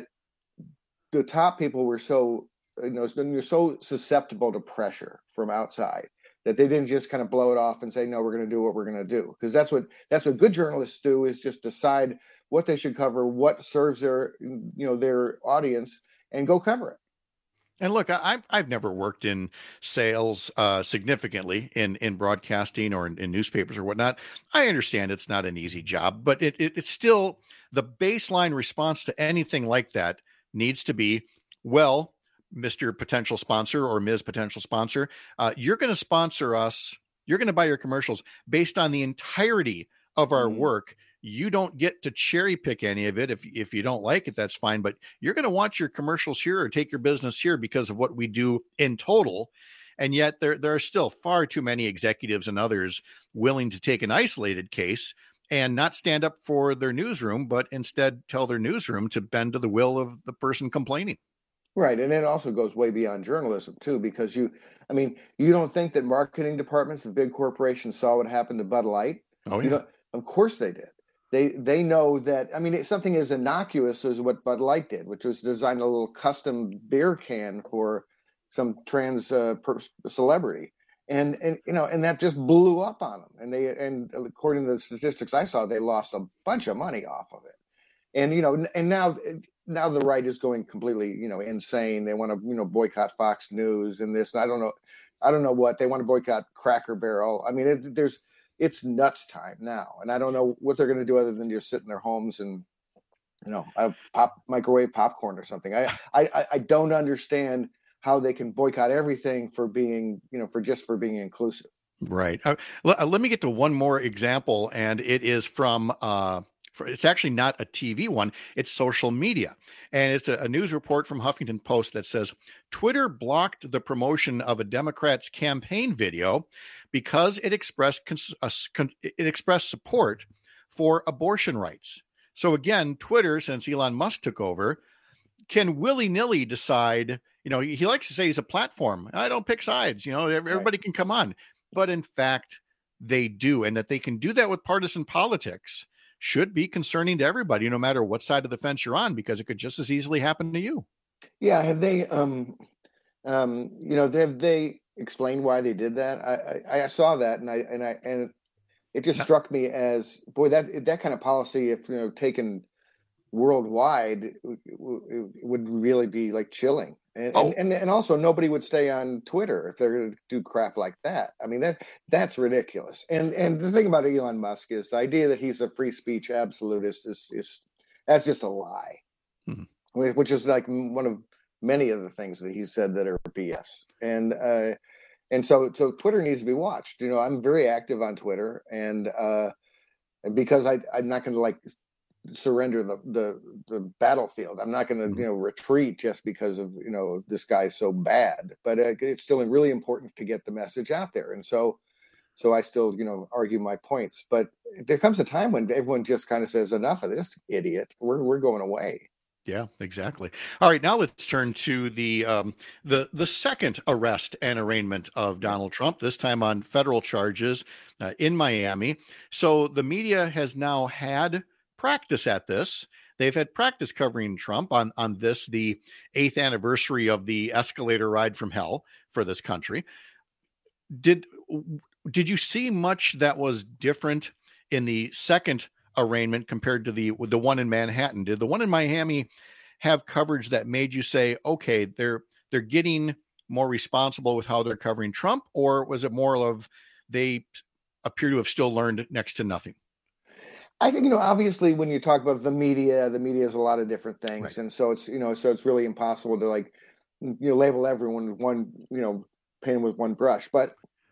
Speaker 12: the top people were so, you know, you're so susceptible to pressure from outside that they didn't just kind of blow it off and say, no, we're going to do what we're going to do. Because that's what that's what good journalists do, is just decide what they should cover, what serves their, you know, their audience, and go cover it.
Speaker 21: And look, I've I've never worked in sales uh, significantly in in broadcasting or in, in newspapers or whatnot. I understand it's not an easy job, but it, it it's still the baseline response to anything like that needs to be, well, Mister Potential Sponsor or Miz Potential Sponsor, uh, you're going to sponsor us. You're going to buy your commercials based on the entirety of our mm. work. You don't get to cherry pick any of it. If, if you don't like it, that's fine. But you're going to want your commercials here or take your business here because of what we do in total. And yet there, there are still far too many executives and others willing to take an isolated case and not stand up for their newsroom, but instead tell their newsroom to bend to the will of the person complaining.
Speaker 12: Right. And it also goes way beyond journalism, too, because you, I mean, you don't think that marketing departments of big corporations saw what happened to Bud Light?
Speaker 21: Oh, yeah.
Speaker 12: You know, of course they did. They they know that, I mean, it's something as innocuous as what Bud Light did, which was design a little custom beer can for some trans uh, per- celebrity. And, and, you know, and that just blew up on them. And they, and according to the statistics I saw, they lost a bunch of money off of it. And, you know, and now, now the right is going completely, you know, insane. They want to, you know, boycott Fox News and this, and I don't know, I don't know what they want to boycott Cracker Barrel. I mean, it, there's, it's nuts time now. And I don't know what they're going to do other than just sit in their homes and, you know, pop microwave popcorn or something. I, I, I don't understand how they can boycott everything for being, you know, for just for being inclusive.
Speaker 21: Right. Uh, let, let me get to one more example. And it is from, uh, it's actually not a T V one. It's social media. And it's a, a news report from Huffington Post that says Twitter blocked the promotion of a Democrat's campaign video because it expressed cons- uh, con- it expressed support for abortion rights. So again, Twitter, since Elon Musk took over, can willy-nilly decide, you know, he likes to say he's a platform. I don't pick sides, you know, everybody can come on. But in fact, they do. And that they can do that with partisan politics should be concerning to everybody, no matter what side of the fence you're on, because it could just as easily happen to you.
Speaker 12: Yeah. Have they, um, um, you know, have they explained why they did that? I, I, I saw that and I, and I, and it just struck me as, boy, that, that kind of policy, if, you know, taken worldwide, it, it would really be like chilling. And, oh. and, and also nobody would stay on Twitter if they're going to do crap like that. I mean, that that's ridiculous. And and the thing about Elon Musk is the idea that he's a free speech absolutist is, is that's just a lie, hmm. which is like one of many of the things that he said that are B S. And uh, and so so Twitter needs to be watched. You know, I'm very active on Twitter, and uh, because I I'm not going to like surrender the, the, the battlefield. I'm not going to, you know, retreat just because of, you know, this guy's so bad, but uh, it's still really important to get the message out there. And so, so I still, you know, argue my points, but there comes a time when everyone just kind of says, enough of this idiot. We're, we're going away.
Speaker 21: Yeah, exactly. All right, now let's turn to the um, the the second arrest and arraignment of Donald Trump, this time on federal charges uh, in Miami. So the media has now had practice at this. They've had practice covering Trump on, on this, the eighth anniversary of the escalator ride from hell for this country. Did did you see much that was different in the second arraignment compared to the the one in Manhattan? Did the one in Miami have coverage that made you say, okay, they're they're getting more responsible with how they're covering Trump, or was it more of they appear to have still learned next to nothing?
Speaker 12: I think, you know, obviously when you talk about the media, the media is a lot of different things. Right. And so it's, you know, so it's really impossible to like, you know, label everyone with one, you know, paint with one brush. But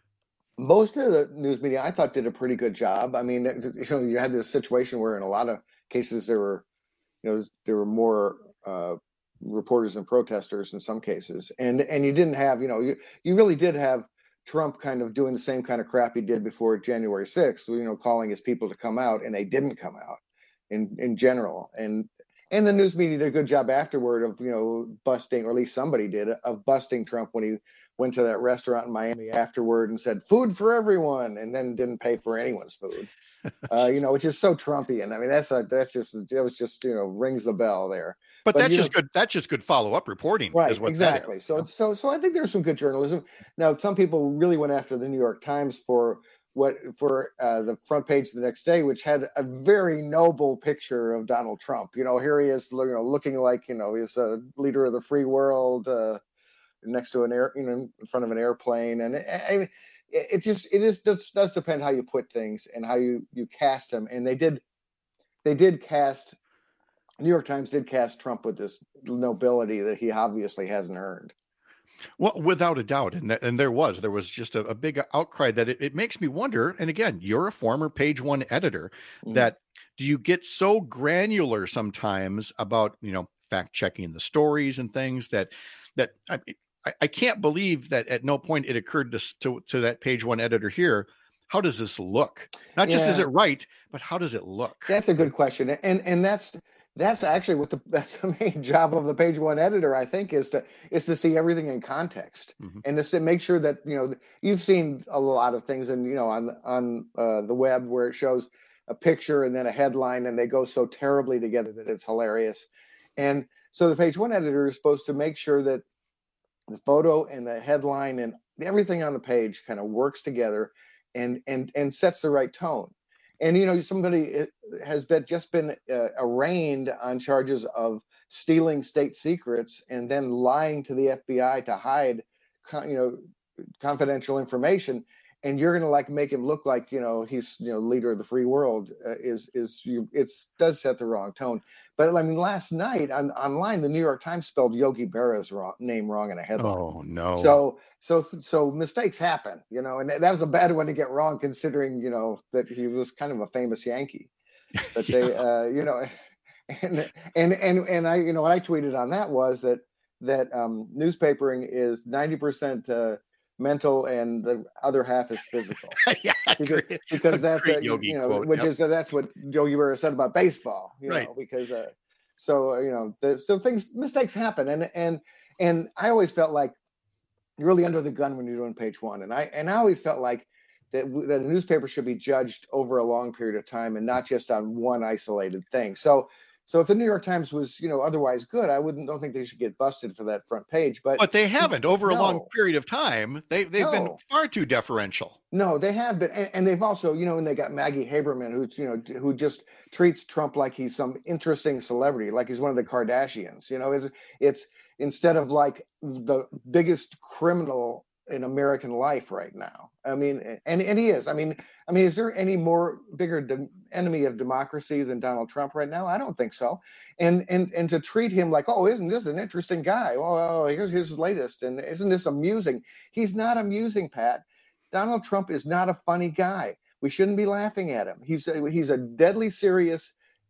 Speaker 12: most of the news media, I thought, did a pretty good job. I mean, you know, you had this situation where in a lot of cases there were, you know, there were more uh, reporters and protesters in some cases. And and you didn't have, you know, you, you really did have Trump kind of doing the same kind of crap he did before January sixth, you know, calling his people to come out, and they didn't come out in, in general. And and the news media did a good job afterward of, you know, busting, or at least somebody did, of busting Trump when he went to that restaurant in Miami afterward and said, food for everyone, and then didn't pay for anyone's food. Uh, you know, which is so Trumpian. I mean, that's a, that's just, that was just, you know, rings the bell there.
Speaker 21: But, but that's just
Speaker 12: know,
Speaker 21: good. That's just good follow-up reporting.
Speaker 12: Right.
Speaker 21: Is what
Speaker 12: exactly. So, so, so I think there's some good journalism. Now, some people really went after the New York Times for what, for uh, the front page the next day, which had a very noble picture of Donald Trump. You know, here he is, you know, looking like, you know, he's a leader of the free world, uh, next to an air, you know, in front of an airplane. And I mean, it just, it is, does, does depend how you put things and how you, you cast them. And they did, they did cast, New York Times did cast Trump with this nobility that he obviously hasn't earned.
Speaker 21: Well, without a doubt. And, th- and there was, there was just a, a big outcry that it, it makes me wonder. And again, you're a former Page One editor, mm-hmm. that do you get so granular sometimes about, you know, fact checking the stories and things that, that I mean, I can't believe that at no point it occurred to, to, to that Page One editor here. How does this look? Not just yeah. is it right, but how does it look?
Speaker 12: That's a good question. And and that's that's actually what the that's the main job of the Page One editor, I think, is to is to see everything in context, mm-hmm. and to make sure that, you know, you've seen a lot of things, and, you know, on on uh, the web where it shows a picture and then a headline, and they go so terribly together that it's hilarious. And so the Page One editor is supposed to make sure that the photo and the headline and everything on the page kind of works together and and and sets the right tone. And, you know, somebody has been just been uh, arraigned on charges of stealing state secrets and then lying to the F B I to hide, you know, confidential information. And you're going to like make him look like, you know, he's, you know, leader of the free world, uh, is, is you, it's does set the wrong tone. But I mean, last night on online, the New York Times spelled Yogi Berra's wrong, name wrong in a headline.
Speaker 21: Oh, no.
Speaker 12: So, so, so mistakes happen, you know, and that was a bad one to get wrong, considering, you know, that he was kind of a famous Yankee. But yeah. they, uh, you know, and, and, and, and I, you know, what I tweeted on that was that, that um, newspapering is ninety percent uh, mental and the other half is physical.
Speaker 21: yeah,
Speaker 12: because,
Speaker 21: great,
Speaker 12: because that's a,
Speaker 21: Yogi
Speaker 12: you know,
Speaker 21: quote,
Speaker 12: which
Speaker 21: yep.
Speaker 12: is that's what Yogi Berra said about baseball, you
Speaker 21: right.
Speaker 12: know, because uh, so uh, you know, the, so things mistakes happen, and and and I always felt like you're really under the gun when you're doing Page One, and I and I always felt like that that a newspaper should be judged over a long period of time and not just on one isolated thing. So. So if the New York Times was, you know, otherwise good, I wouldn't don't think they should get busted for that front page. But
Speaker 21: but they haven't over
Speaker 12: no.
Speaker 21: a long period of time. They they've
Speaker 12: no.
Speaker 21: been far too deferential.
Speaker 12: No, they have been, and, and they've also, you know, and they got Maggie Haberman, who's, you know, who just treats Trump like he's some interesting celebrity, like he's one of the Kardashians. You know, it's it's instead of like the biggest criminal in American life right now. I mean, and, and he is. I mean, I mean, is there any more bigger de- enemy of democracy than Donald Trump right now? I don't think so. And and and to treat him like, oh, isn't this an interesting guy? Well, oh, here's his latest, and isn't this amusing? He's not amusing, Pat. Donald Trump is not a funny guy. We shouldn't be laughing at him. He's a, he's a deadly serious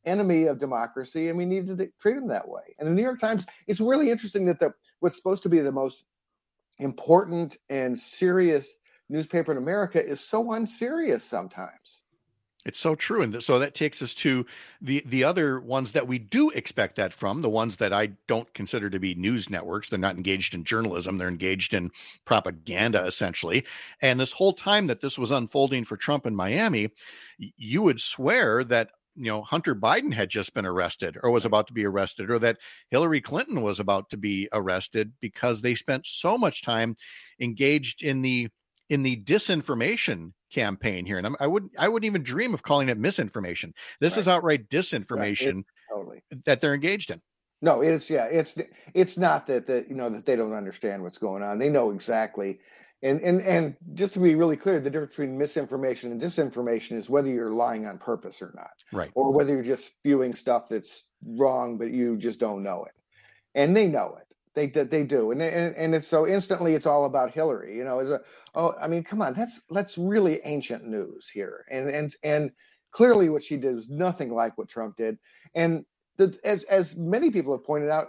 Speaker 12: enemy of democracy, and we need to treat him that way. And the New York Times, it's really interesting that the what's supposed to be the most important and serious newspaper in America is so unserious sometimes.
Speaker 21: It's so true. And so that takes us to the, the other ones that we do expect that from, the ones that I don't consider to be news networks. They're not engaged in journalism. They're engaged in propaganda, essentially. And this whole time that this was unfolding for Trump in Miami, you would swear that, you know, Hunter Biden had just been arrested or was about to be arrested, or that Hillary Clinton was about to be arrested, because they spent so much time engaged in the in the disinformation campaign here. And I'm, I wouldn't, I wouldn't even dream of calling it misinformation. This right. is outright disinformation right. it, totally. that they're engaged in.
Speaker 12: No, it's, yeah, it's, it's not that, that, you know, that they don't understand what's going on. They know exactly. And, and, and just to be really clear, the difference between misinformation and disinformation is whether you're lying on purpose or not,
Speaker 21: right?
Speaker 12: Or whether you're just spewing stuff that's wrong, but you just don't know it. And they know it. They they do, and and and it's so instantly. It's all about Hillary, you know. Is a oh, I mean, come on, that's that's really ancient news here, and and and clearly what she did was nothing like what Trump did, and the, as as many people have pointed out,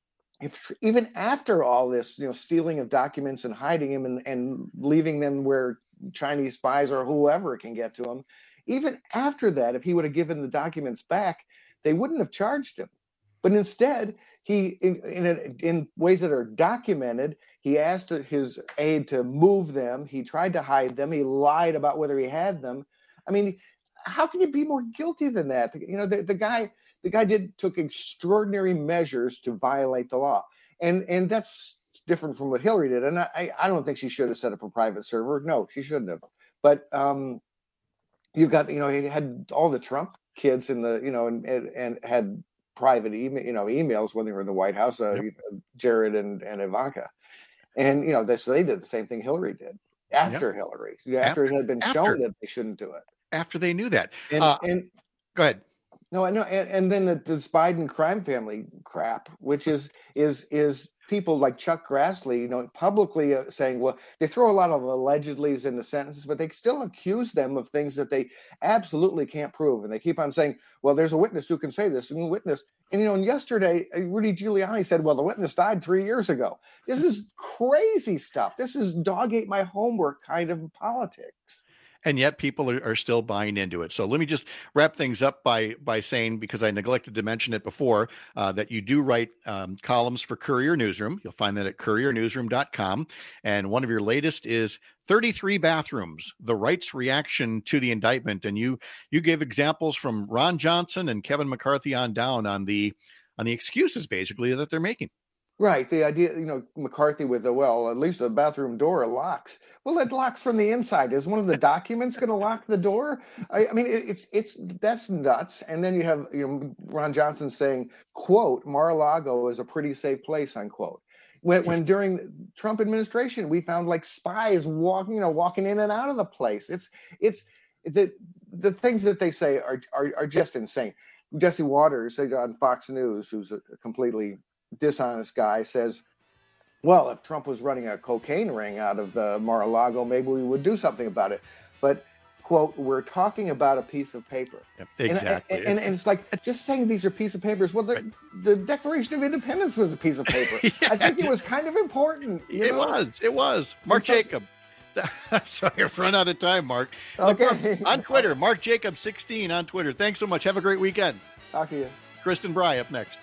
Speaker 12: if even after all this, you know, stealing of documents and hiding them and and leaving them where Chinese spies or whoever can get to them, even after that, if he would have given the documents back, they wouldn't have charged him. But instead, he, in, in, in ways that are documented, he asked his aide to move them. He tried to hide them. He lied about whether he had them. I mean, how can you be more guilty than that? You know, the, the guy, the guy did took extraordinary measures to violate the law, and and that's different from what Hillary did. And I, I don't think she should have set up a private server. No, she shouldn't have. But um, you've got, you know, he had all the Trump kids in the, you know, and and, and had private email, you know, emails when they were in the White House, uh, yep. Jared and, and Ivanka. And, you know, they, so they did the same thing Hillary did after yep. Hillary, after, after it had been after, shown that they shouldn't do it.
Speaker 21: After they knew that.
Speaker 12: And,
Speaker 21: uh,
Speaker 12: and
Speaker 21: go ahead.
Speaker 12: No, I know. And, and then the, this Biden crime family crap, which is, is, is people like Chuck Grassley, you know, publicly uh, saying, well, they throw a lot of allegedlys in the sentences, but they still accuse them of things that they absolutely can't prove. And they keep on saying, well, there's a witness who can say this, and a witness. And, you know, and yesterday, Rudy Giuliani said, well, the witness died three years ago. This is crazy stuff. This is dog ate my homework kind of politics.
Speaker 21: And yet people are, are still buying into it. So let me just wrap things up by by saying, because I neglected to mention it before, uh, that you do write um, columns for Courier Newsroom. You'll find that at courier newsroom dot com. And one of your latest is thirty-three bathrooms, the right's reaction to the indictment. And you you gave examples from Ron Johnson and Kevin McCarthy on down on the on the excuses basically that they're making.
Speaker 12: Right. The idea, you know, McCarthy with the, well, at least the bathroom door locks. Well, it locks from the inside. Is one of the documents going to lock the door? I, I mean, it, it's, it's, that's nuts. And then you have, you know, Ron Johnson saying, quote, Mar-a-Lago is a pretty safe place, unquote. When, when during the Trump administration, we found like spies walking, you know, walking in and out of the place. It's, it's the, the things that they say are, are, are just insane. Jesse Waters on Fox News, who's a completely dishonest guy, says, well, if Trump was running a cocaine ring out of the Mar-a-Lago, maybe we would do something about it. But, quote, we're talking about a piece of paper.
Speaker 21: Yep, exactly.
Speaker 12: And, and, and, and it's like, just saying these are piece of papers. Well, the, right. the Declaration of Independence was a piece of paper. yeah, I think it was kind of important. You
Speaker 21: it
Speaker 12: know?
Speaker 21: was. It was. Mark so, Jacob. I'm sorry, I've run out of time, Mark.
Speaker 12: Okay.
Speaker 21: On Twitter, Mark Jacob sixteen on Twitter. Thanks so much. Have a great weekend.
Speaker 12: Talk to you.
Speaker 21: Kristen Bry up next.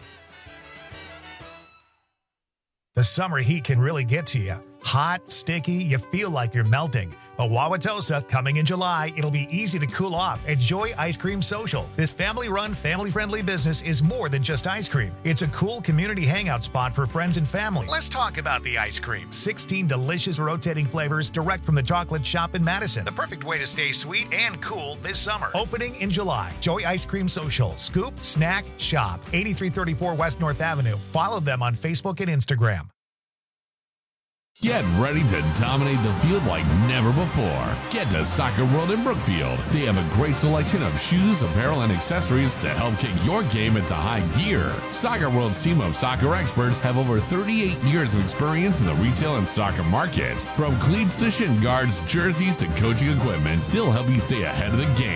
Speaker 9: The summer heat can really get to you. Hot, sticky, you feel like you're melting. But Wauwatosa, coming in July, it'll be easy to cool off at Joy Ice Cream Social. This family-run, family-friendly business is more than just ice cream. It's a cool community hangout spot for friends and family. Let's talk about the ice cream. sixteen delicious rotating flavors direct from the chocolate shop in Madison. The perfect way to stay sweet and cool this summer. Opening in July. Joy Ice Cream Social. Scoop, snack, shop. eighty-three thirty-four West North Avenue. Follow them on Facebook and Instagram.
Speaker 22: Get ready to dominate the field like never before. Get to Soccer World in Brookfield. They have a great selection of shoes, apparel, and accessories to help kick your game into high gear. Soccer World's team of soccer experts have over thirty-eight years of experience in the retail and soccer market. From cleats to shin guards, jerseys to coaching equipment, they'll help you stay ahead of the game.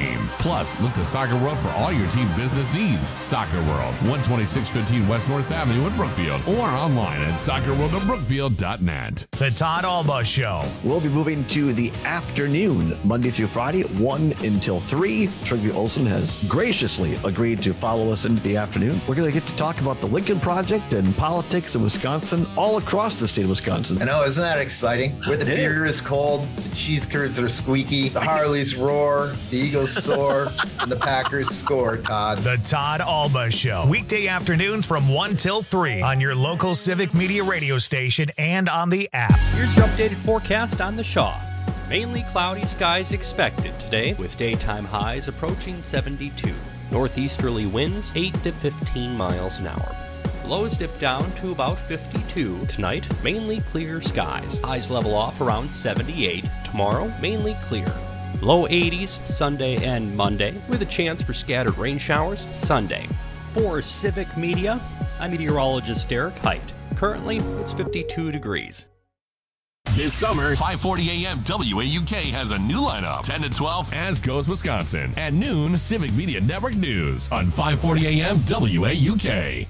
Speaker 22: Plus, look to Soccer World for all your team business needs. Soccer World, one twenty-six fifteen West North Avenue in Brookfield, or online at soccer world of brookfield dot net.
Speaker 9: The Todd Alba Show.
Speaker 10: We'll be moving to the afternoon, Monday through Friday, one until three. Trygve Olsen has graciously agreed to follow us into the afternoon. We're going to get to talk about the Lincoln Project and politics in Wisconsin, all across the state of Wisconsin.
Speaker 26: I know, isn't that exciting? Where the beer is cold, the cheese curds are squeaky, the Harleys roar, the Eagles soar, and the Packers score, Todd.
Speaker 9: The Todd Alba Show. Weekday afternoons from one till three on your local Civic Media radio station and on the app.
Speaker 13: Here's your updated forecast on the Shaw. Mainly cloudy skies expected today, with daytime highs approaching seventy-two. Northeasterly winds eight to fifteen miles an hour. Lows dip down to about fifty-two. Tonight, mainly clear skies. Highs level off around seventy-eight. Tomorrow, mainly clear. Low eighties Sunday and Monday, with a chance for scattered rain showers Sunday. For Civic Media, I'm meteorologist Derek Height. Currently, it's fifty-two degrees.
Speaker 22: This summer, five forty A M W A U K has a new lineup. ten to twelve, As Goes Wisconsin. At noon, Civic Media Network News on five forty A M W A U K.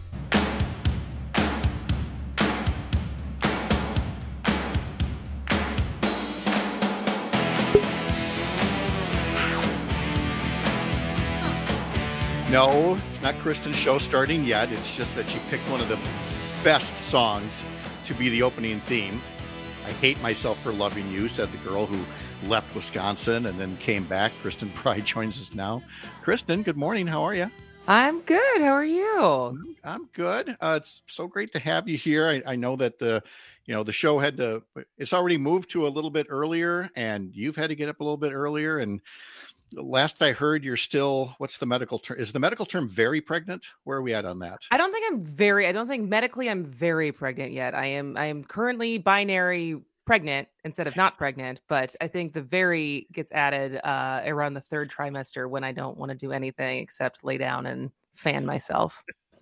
Speaker 21: No, it's not Kristen's show starting yet. It's just that she picked one of the best songs to be the opening theme. I hate myself for loving you, said the girl who left Wisconsin and then came back. Kristen Pride joins us now. Kristen, good morning. How are you?
Speaker 17: I'm good. How are you?
Speaker 21: I'm good. Uh, it's so great to have you here. I, I know that the, you know, the show had to, it's already moved to a little bit earlier and you've had to get up a little bit earlier. And last I heard, you're still, what's the medical term? Is the medical term very pregnant? Where are we at on that?
Speaker 17: I don't think I'm very, I don't think medically I'm very pregnant yet. I am, I am currently binary pregnant instead of not pregnant, but I think the very gets added uh, around the third trimester when I don't want to do anything except lay down and fan myself.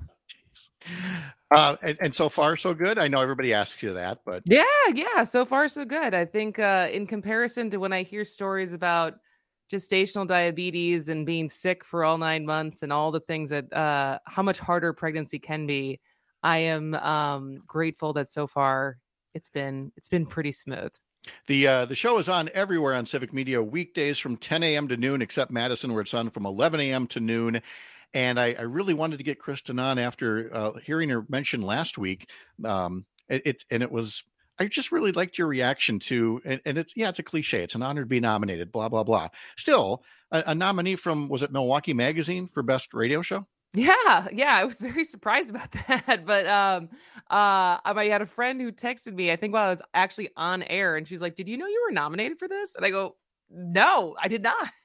Speaker 21: Uh, and, and so far, so good. I know everybody asks you that, but
Speaker 17: yeah, yeah. So far, so good. I think uh, in comparison to when I hear stories about gestational diabetes and being sick for all nine months and all the things that uh, how much harder pregnancy can be, I am um, grateful that so far it's been it's been pretty smooth.
Speaker 21: The uh, the show is on everywhere on Civic Media weekdays from ten a.m. to noon, except Madison, where it's on from eleven a.m. to noon. And I, I really wanted to get Kristen on after uh, hearing her mention last week. Um, it, it and it was. I just really liked your reaction to, and, and it's, yeah, it's a cliche. It's an honor to be nominated, blah, blah, blah. Still, a, a nominee from, was it Milwaukee Magazine for Best Radio Show?
Speaker 17: Yeah, yeah. I was very surprised about that. But um, uh, I had a friend who texted me, I think while I was actually on air, and she's like, did you know you were nominated for this? And I go, no, I did not.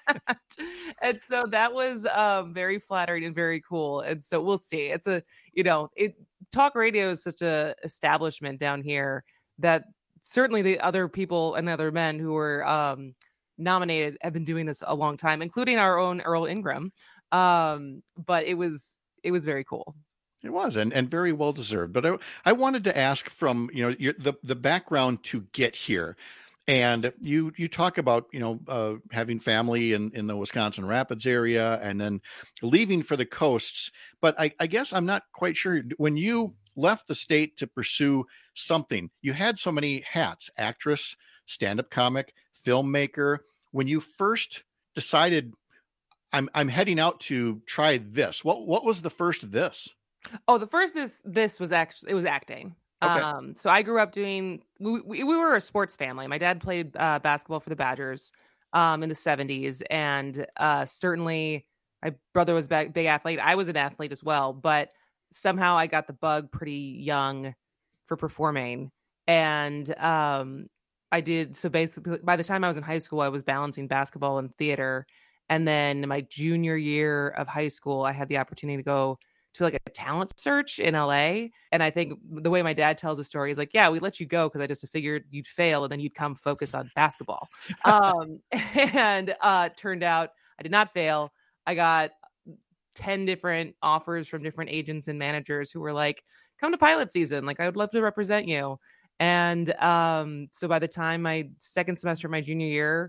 Speaker 17: And so that was um, very flattering and very cool. And so we'll see. It's a, you know, it talk radio is such a establishment down here that certainly the other people and the other men who were um, nominated have been doing this a long time, including our own Earl Ingram. Um, but it was, it was very cool.
Speaker 21: It was, and, and very well deserved. But I, I wanted to ask from, you know, your, the, the background to get here. And you you talk about, you know, uh, having family in, in the Wisconsin Rapids area and then leaving for the coasts. But I, I guess I'm not quite sure. When you left the state to pursue something, you had so many hats: actress, stand-up comic, filmmaker. When you first decided, I'm I'm heading out to try this, what what was the first this?
Speaker 17: Oh, the first is this was actually it was acting. Okay. Um, so I grew up doing, we, we, we were a sports family. My dad played uh, basketball for the Badgers um, in the seventies. And uh, certainly my brother was a big athlete. I was an athlete as well, but somehow I got the bug pretty young for performing. And um, I did. So basically by the time I was in high school, I was balancing basketball and theater. And then my junior year of high school, I had the opportunity to go to like a talent search in L A. And I think the way my dad tells the story is like, yeah, we let you go because I just figured you'd fail and then you'd come focus on basketball. um, and uh, turned out I did not fail. I got ten different offers from different agents and managers who were like, come to pilot season. Like, I would love to represent you. And um, so by the time my second semester of my junior year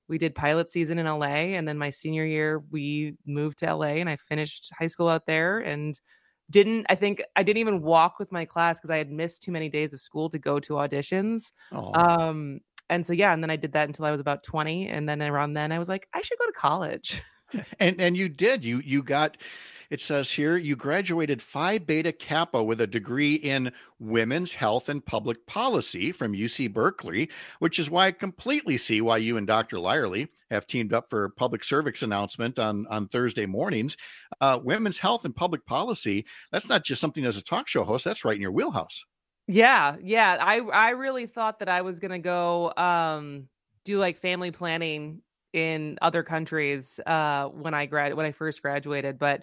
Speaker 17: we did pilot season in L A. And then my senior year, we moved to L A and I finished high school out there and didn't, I think I didn't even walk with my class because I had missed too many days of school to go to auditions.
Speaker 21: Oh.
Speaker 17: Um, and so, yeah, and then I did that until I was about twenty. And then around then I was like, I should go to college.
Speaker 21: And and you did. You you got, it says here, you graduated Phi Beta Kappa with a degree in women's health and public policy from U C Berkeley, which is why I completely see why you and Doctor Lyerly have teamed up for a public service announcement on, on Thursday mornings. Uh, women's health and public policy, that's not just something as a talk show host, that's right in your wheelhouse.
Speaker 17: Yeah, yeah. I, I really thought that I was going to go um, do like family planning in other countries uh, when I grad when I first graduated, but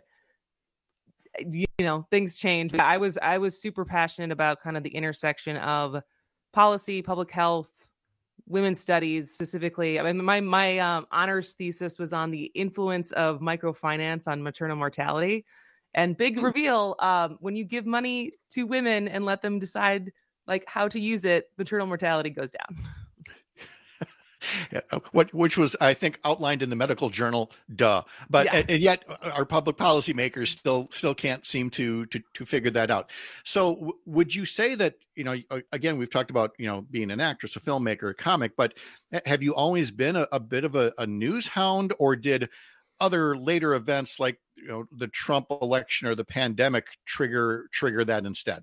Speaker 17: you know, things change. I was I was super passionate about kind of the intersection of policy, public health, women's studies specifically. I mean, my my um, honors thesis was on the influence of microfinance on maternal mortality. And big reveal, um, when you give money to women and let them decide like how to use it, maternal mortality goes down.
Speaker 21: Yeah, what, which was, I think, outlined in the medical journal, duh. But
Speaker 17: Yeah.
Speaker 21: and yet our public policy makers still still can't seem to to to figure that out. So w- would you say that, you know, again, we've talked about, you know, being an actress, a filmmaker, a comic, but have you always been a, a bit of a, a news hound, or did other later events like, you know, the Trump election or the pandemic trigger trigger that instead?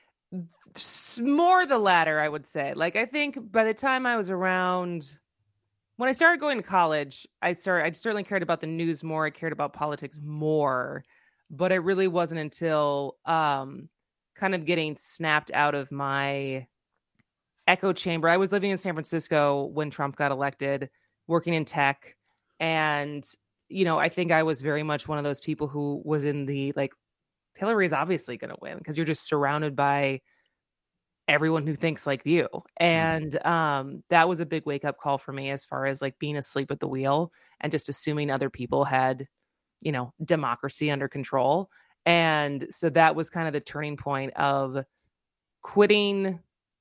Speaker 17: S- More the latter, I would say. Like, I think by the time I was around, when I started going to college, I started, I certainly cared about the news more. I cared about politics more, but it really wasn't until um, kind of getting snapped out of my echo chamber. I was living in San Francisco when Trump got elected, working in tech. And, you know, I think I was very much one of those people who was in the, like, Hillary's obviously going to win because you're just surrounded by everyone who thinks like you. And um, that was a big wake up call for me as far as like being asleep at the wheel and just assuming other people had, you know, democracy under control. And so that was kind of the turning point of quitting.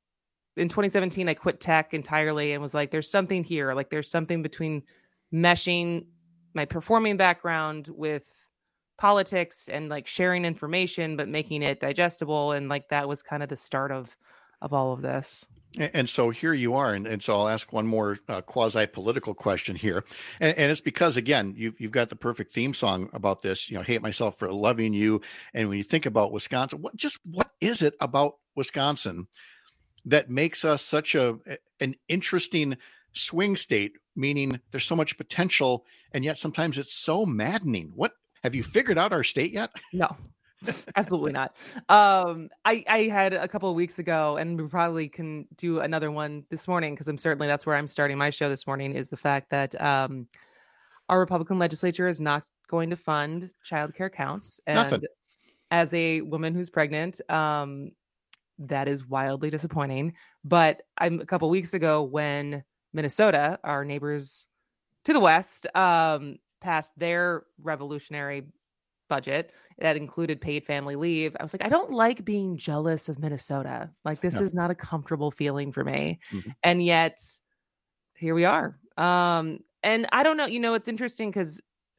Speaker 17: In twenty seventeen, I quit tech entirely and was like, there's something here. Like there's something between meshing my performing background with politics and like sharing information, but making it digestible. And like, that was kind of the start of, of all of this.
Speaker 21: And, and so here you are. And, and so I'll ask one more uh, quasi-political question here. And, and it's because, again, you've, you've got the perfect theme song about this, you know, Hate Myself for Loving You. And when you think about Wisconsin, what just, what is it about Wisconsin that makes us such a, an interesting swing state, meaning there's so much potential and yet sometimes it's so maddening? What, have you figured out our state yet?
Speaker 17: No, absolutely not. Um, I, I had a couple of weeks ago, and we probably can do another one this morning because I'm certainly that's where I'm starting my show this morning, is the fact that um, our Republican legislature is not going to fund childcare counts. And
Speaker 21: Nothing.
Speaker 17: As a woman who's pregnant, um, that is wildly disappointing. But I'm a couple of weeks ago when Minnesota, our neighbors to the west, um, passed their revolutionary budget that included paid family leave, I was like, I don't like being jealous of Minnesota. Like, this
Speaker 21: No.
Speaker 17: is not a comfortable feeling for me.
Speaker 21: Mm-hmm.
Speaker 17: And yet here we are. Um, and I don't know, you know, it's interesting because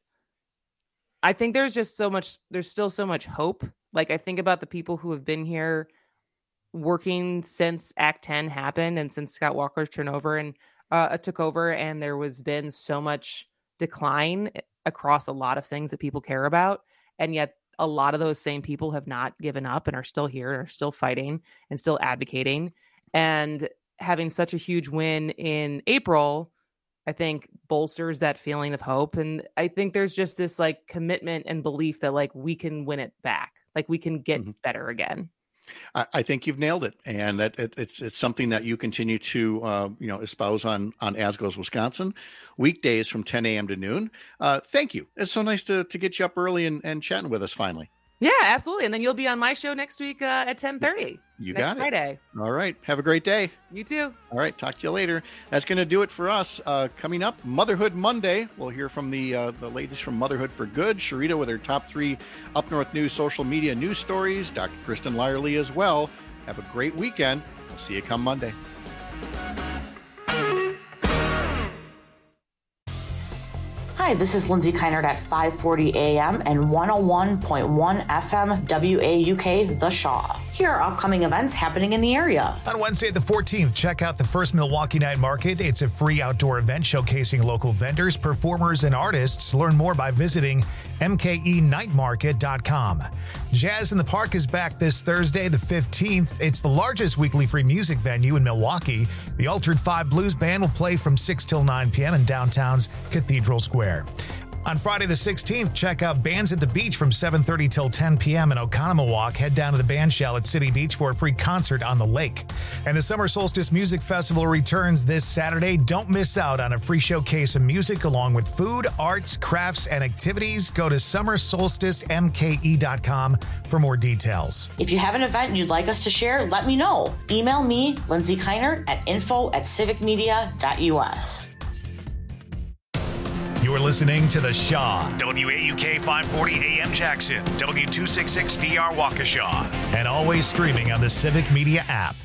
Speaker 17: I think there's just so much, there's still so much hope. Like, I think about the people who have been here working since Act ten happened and since Scott Walker turned over and uh, took over, and there was been so much decline across a lot of things that people care about. And yet a lot of those same people have not given up and are still here and are still fighting and still advocating. And having such a huge win in April, I think bolsters that feeling of hope. And I think there's just this like commitment and belief that like we can win it back. Like we can get mm-hmm. better again.
Speaker 21: I, I think you've nailed it, and that it, it's it's something that you continue to uh, you know espouse on on As Goes Wisconsin, weekdays from ten a.m. to noon. Uh, thank you. It's so nice to to get you up early and, and chatting with us finally.
Speaker 17: Yeah, absolutely. And then you'll be on my show next week uh, at ten thirty.
Speaker 21: You
Speaker 17: next
Speaker 21: got it.
Speaker 17: Friday.
Speaker 21: All right. Have a great day.
Speaker 17: You too.
Speaker 21: All right. Talk to you later. That's going to do it for us. Uh, coming up, Motherhood Monday. We'll hear from the uh, the ladies from Motherhood for Good. Sharita with her top three Up North News social media news stories. Doctor Kristen Lyerly as well. Have a great weekend. We'll see you come Monday.
Speaker 2: Hi, this is Lindsay Keinert at five forty A M and one oh one point one F M W A U K, The Shaw. Here are upcoming events happening in the area.
Speaker 9: On Wednesday the fourteenth, check out the First Milwaukee Night Market. It's a free outdoor event showcasing local vendors, performers, and artists. Learn more by visiting M K E night market dot com. Jazz in the Park is back this Thursday the fifteenth. It's the largest weekly free music venue in Milwaukee. The Altered Five Blues Band will play from six till nine p.m. in downtown's Cathedral Square. On Friday the sixteenth, check out Bands at the Beach from seven thirty till ten p.m. in Oconomowoc. Head down to the band shell at City Beach for a free concert on the lake. And the Summer Solstice Music Festival returns this Saturday. Don't miss out on a free showcase of music along with food, arts, crafts, and activities. Go to summer solstice m k e dot com for more details.
Speaker 2: If you have an event you'd like us to share, let me know. Email me, Lindsay Keinert, at info at civic media dot u s.
Speaker 9: You're listening to The Shaw, W A U K five forty A M Jackson, W two sixty-six D R Waukesha, and always streaming on the Civic Media app.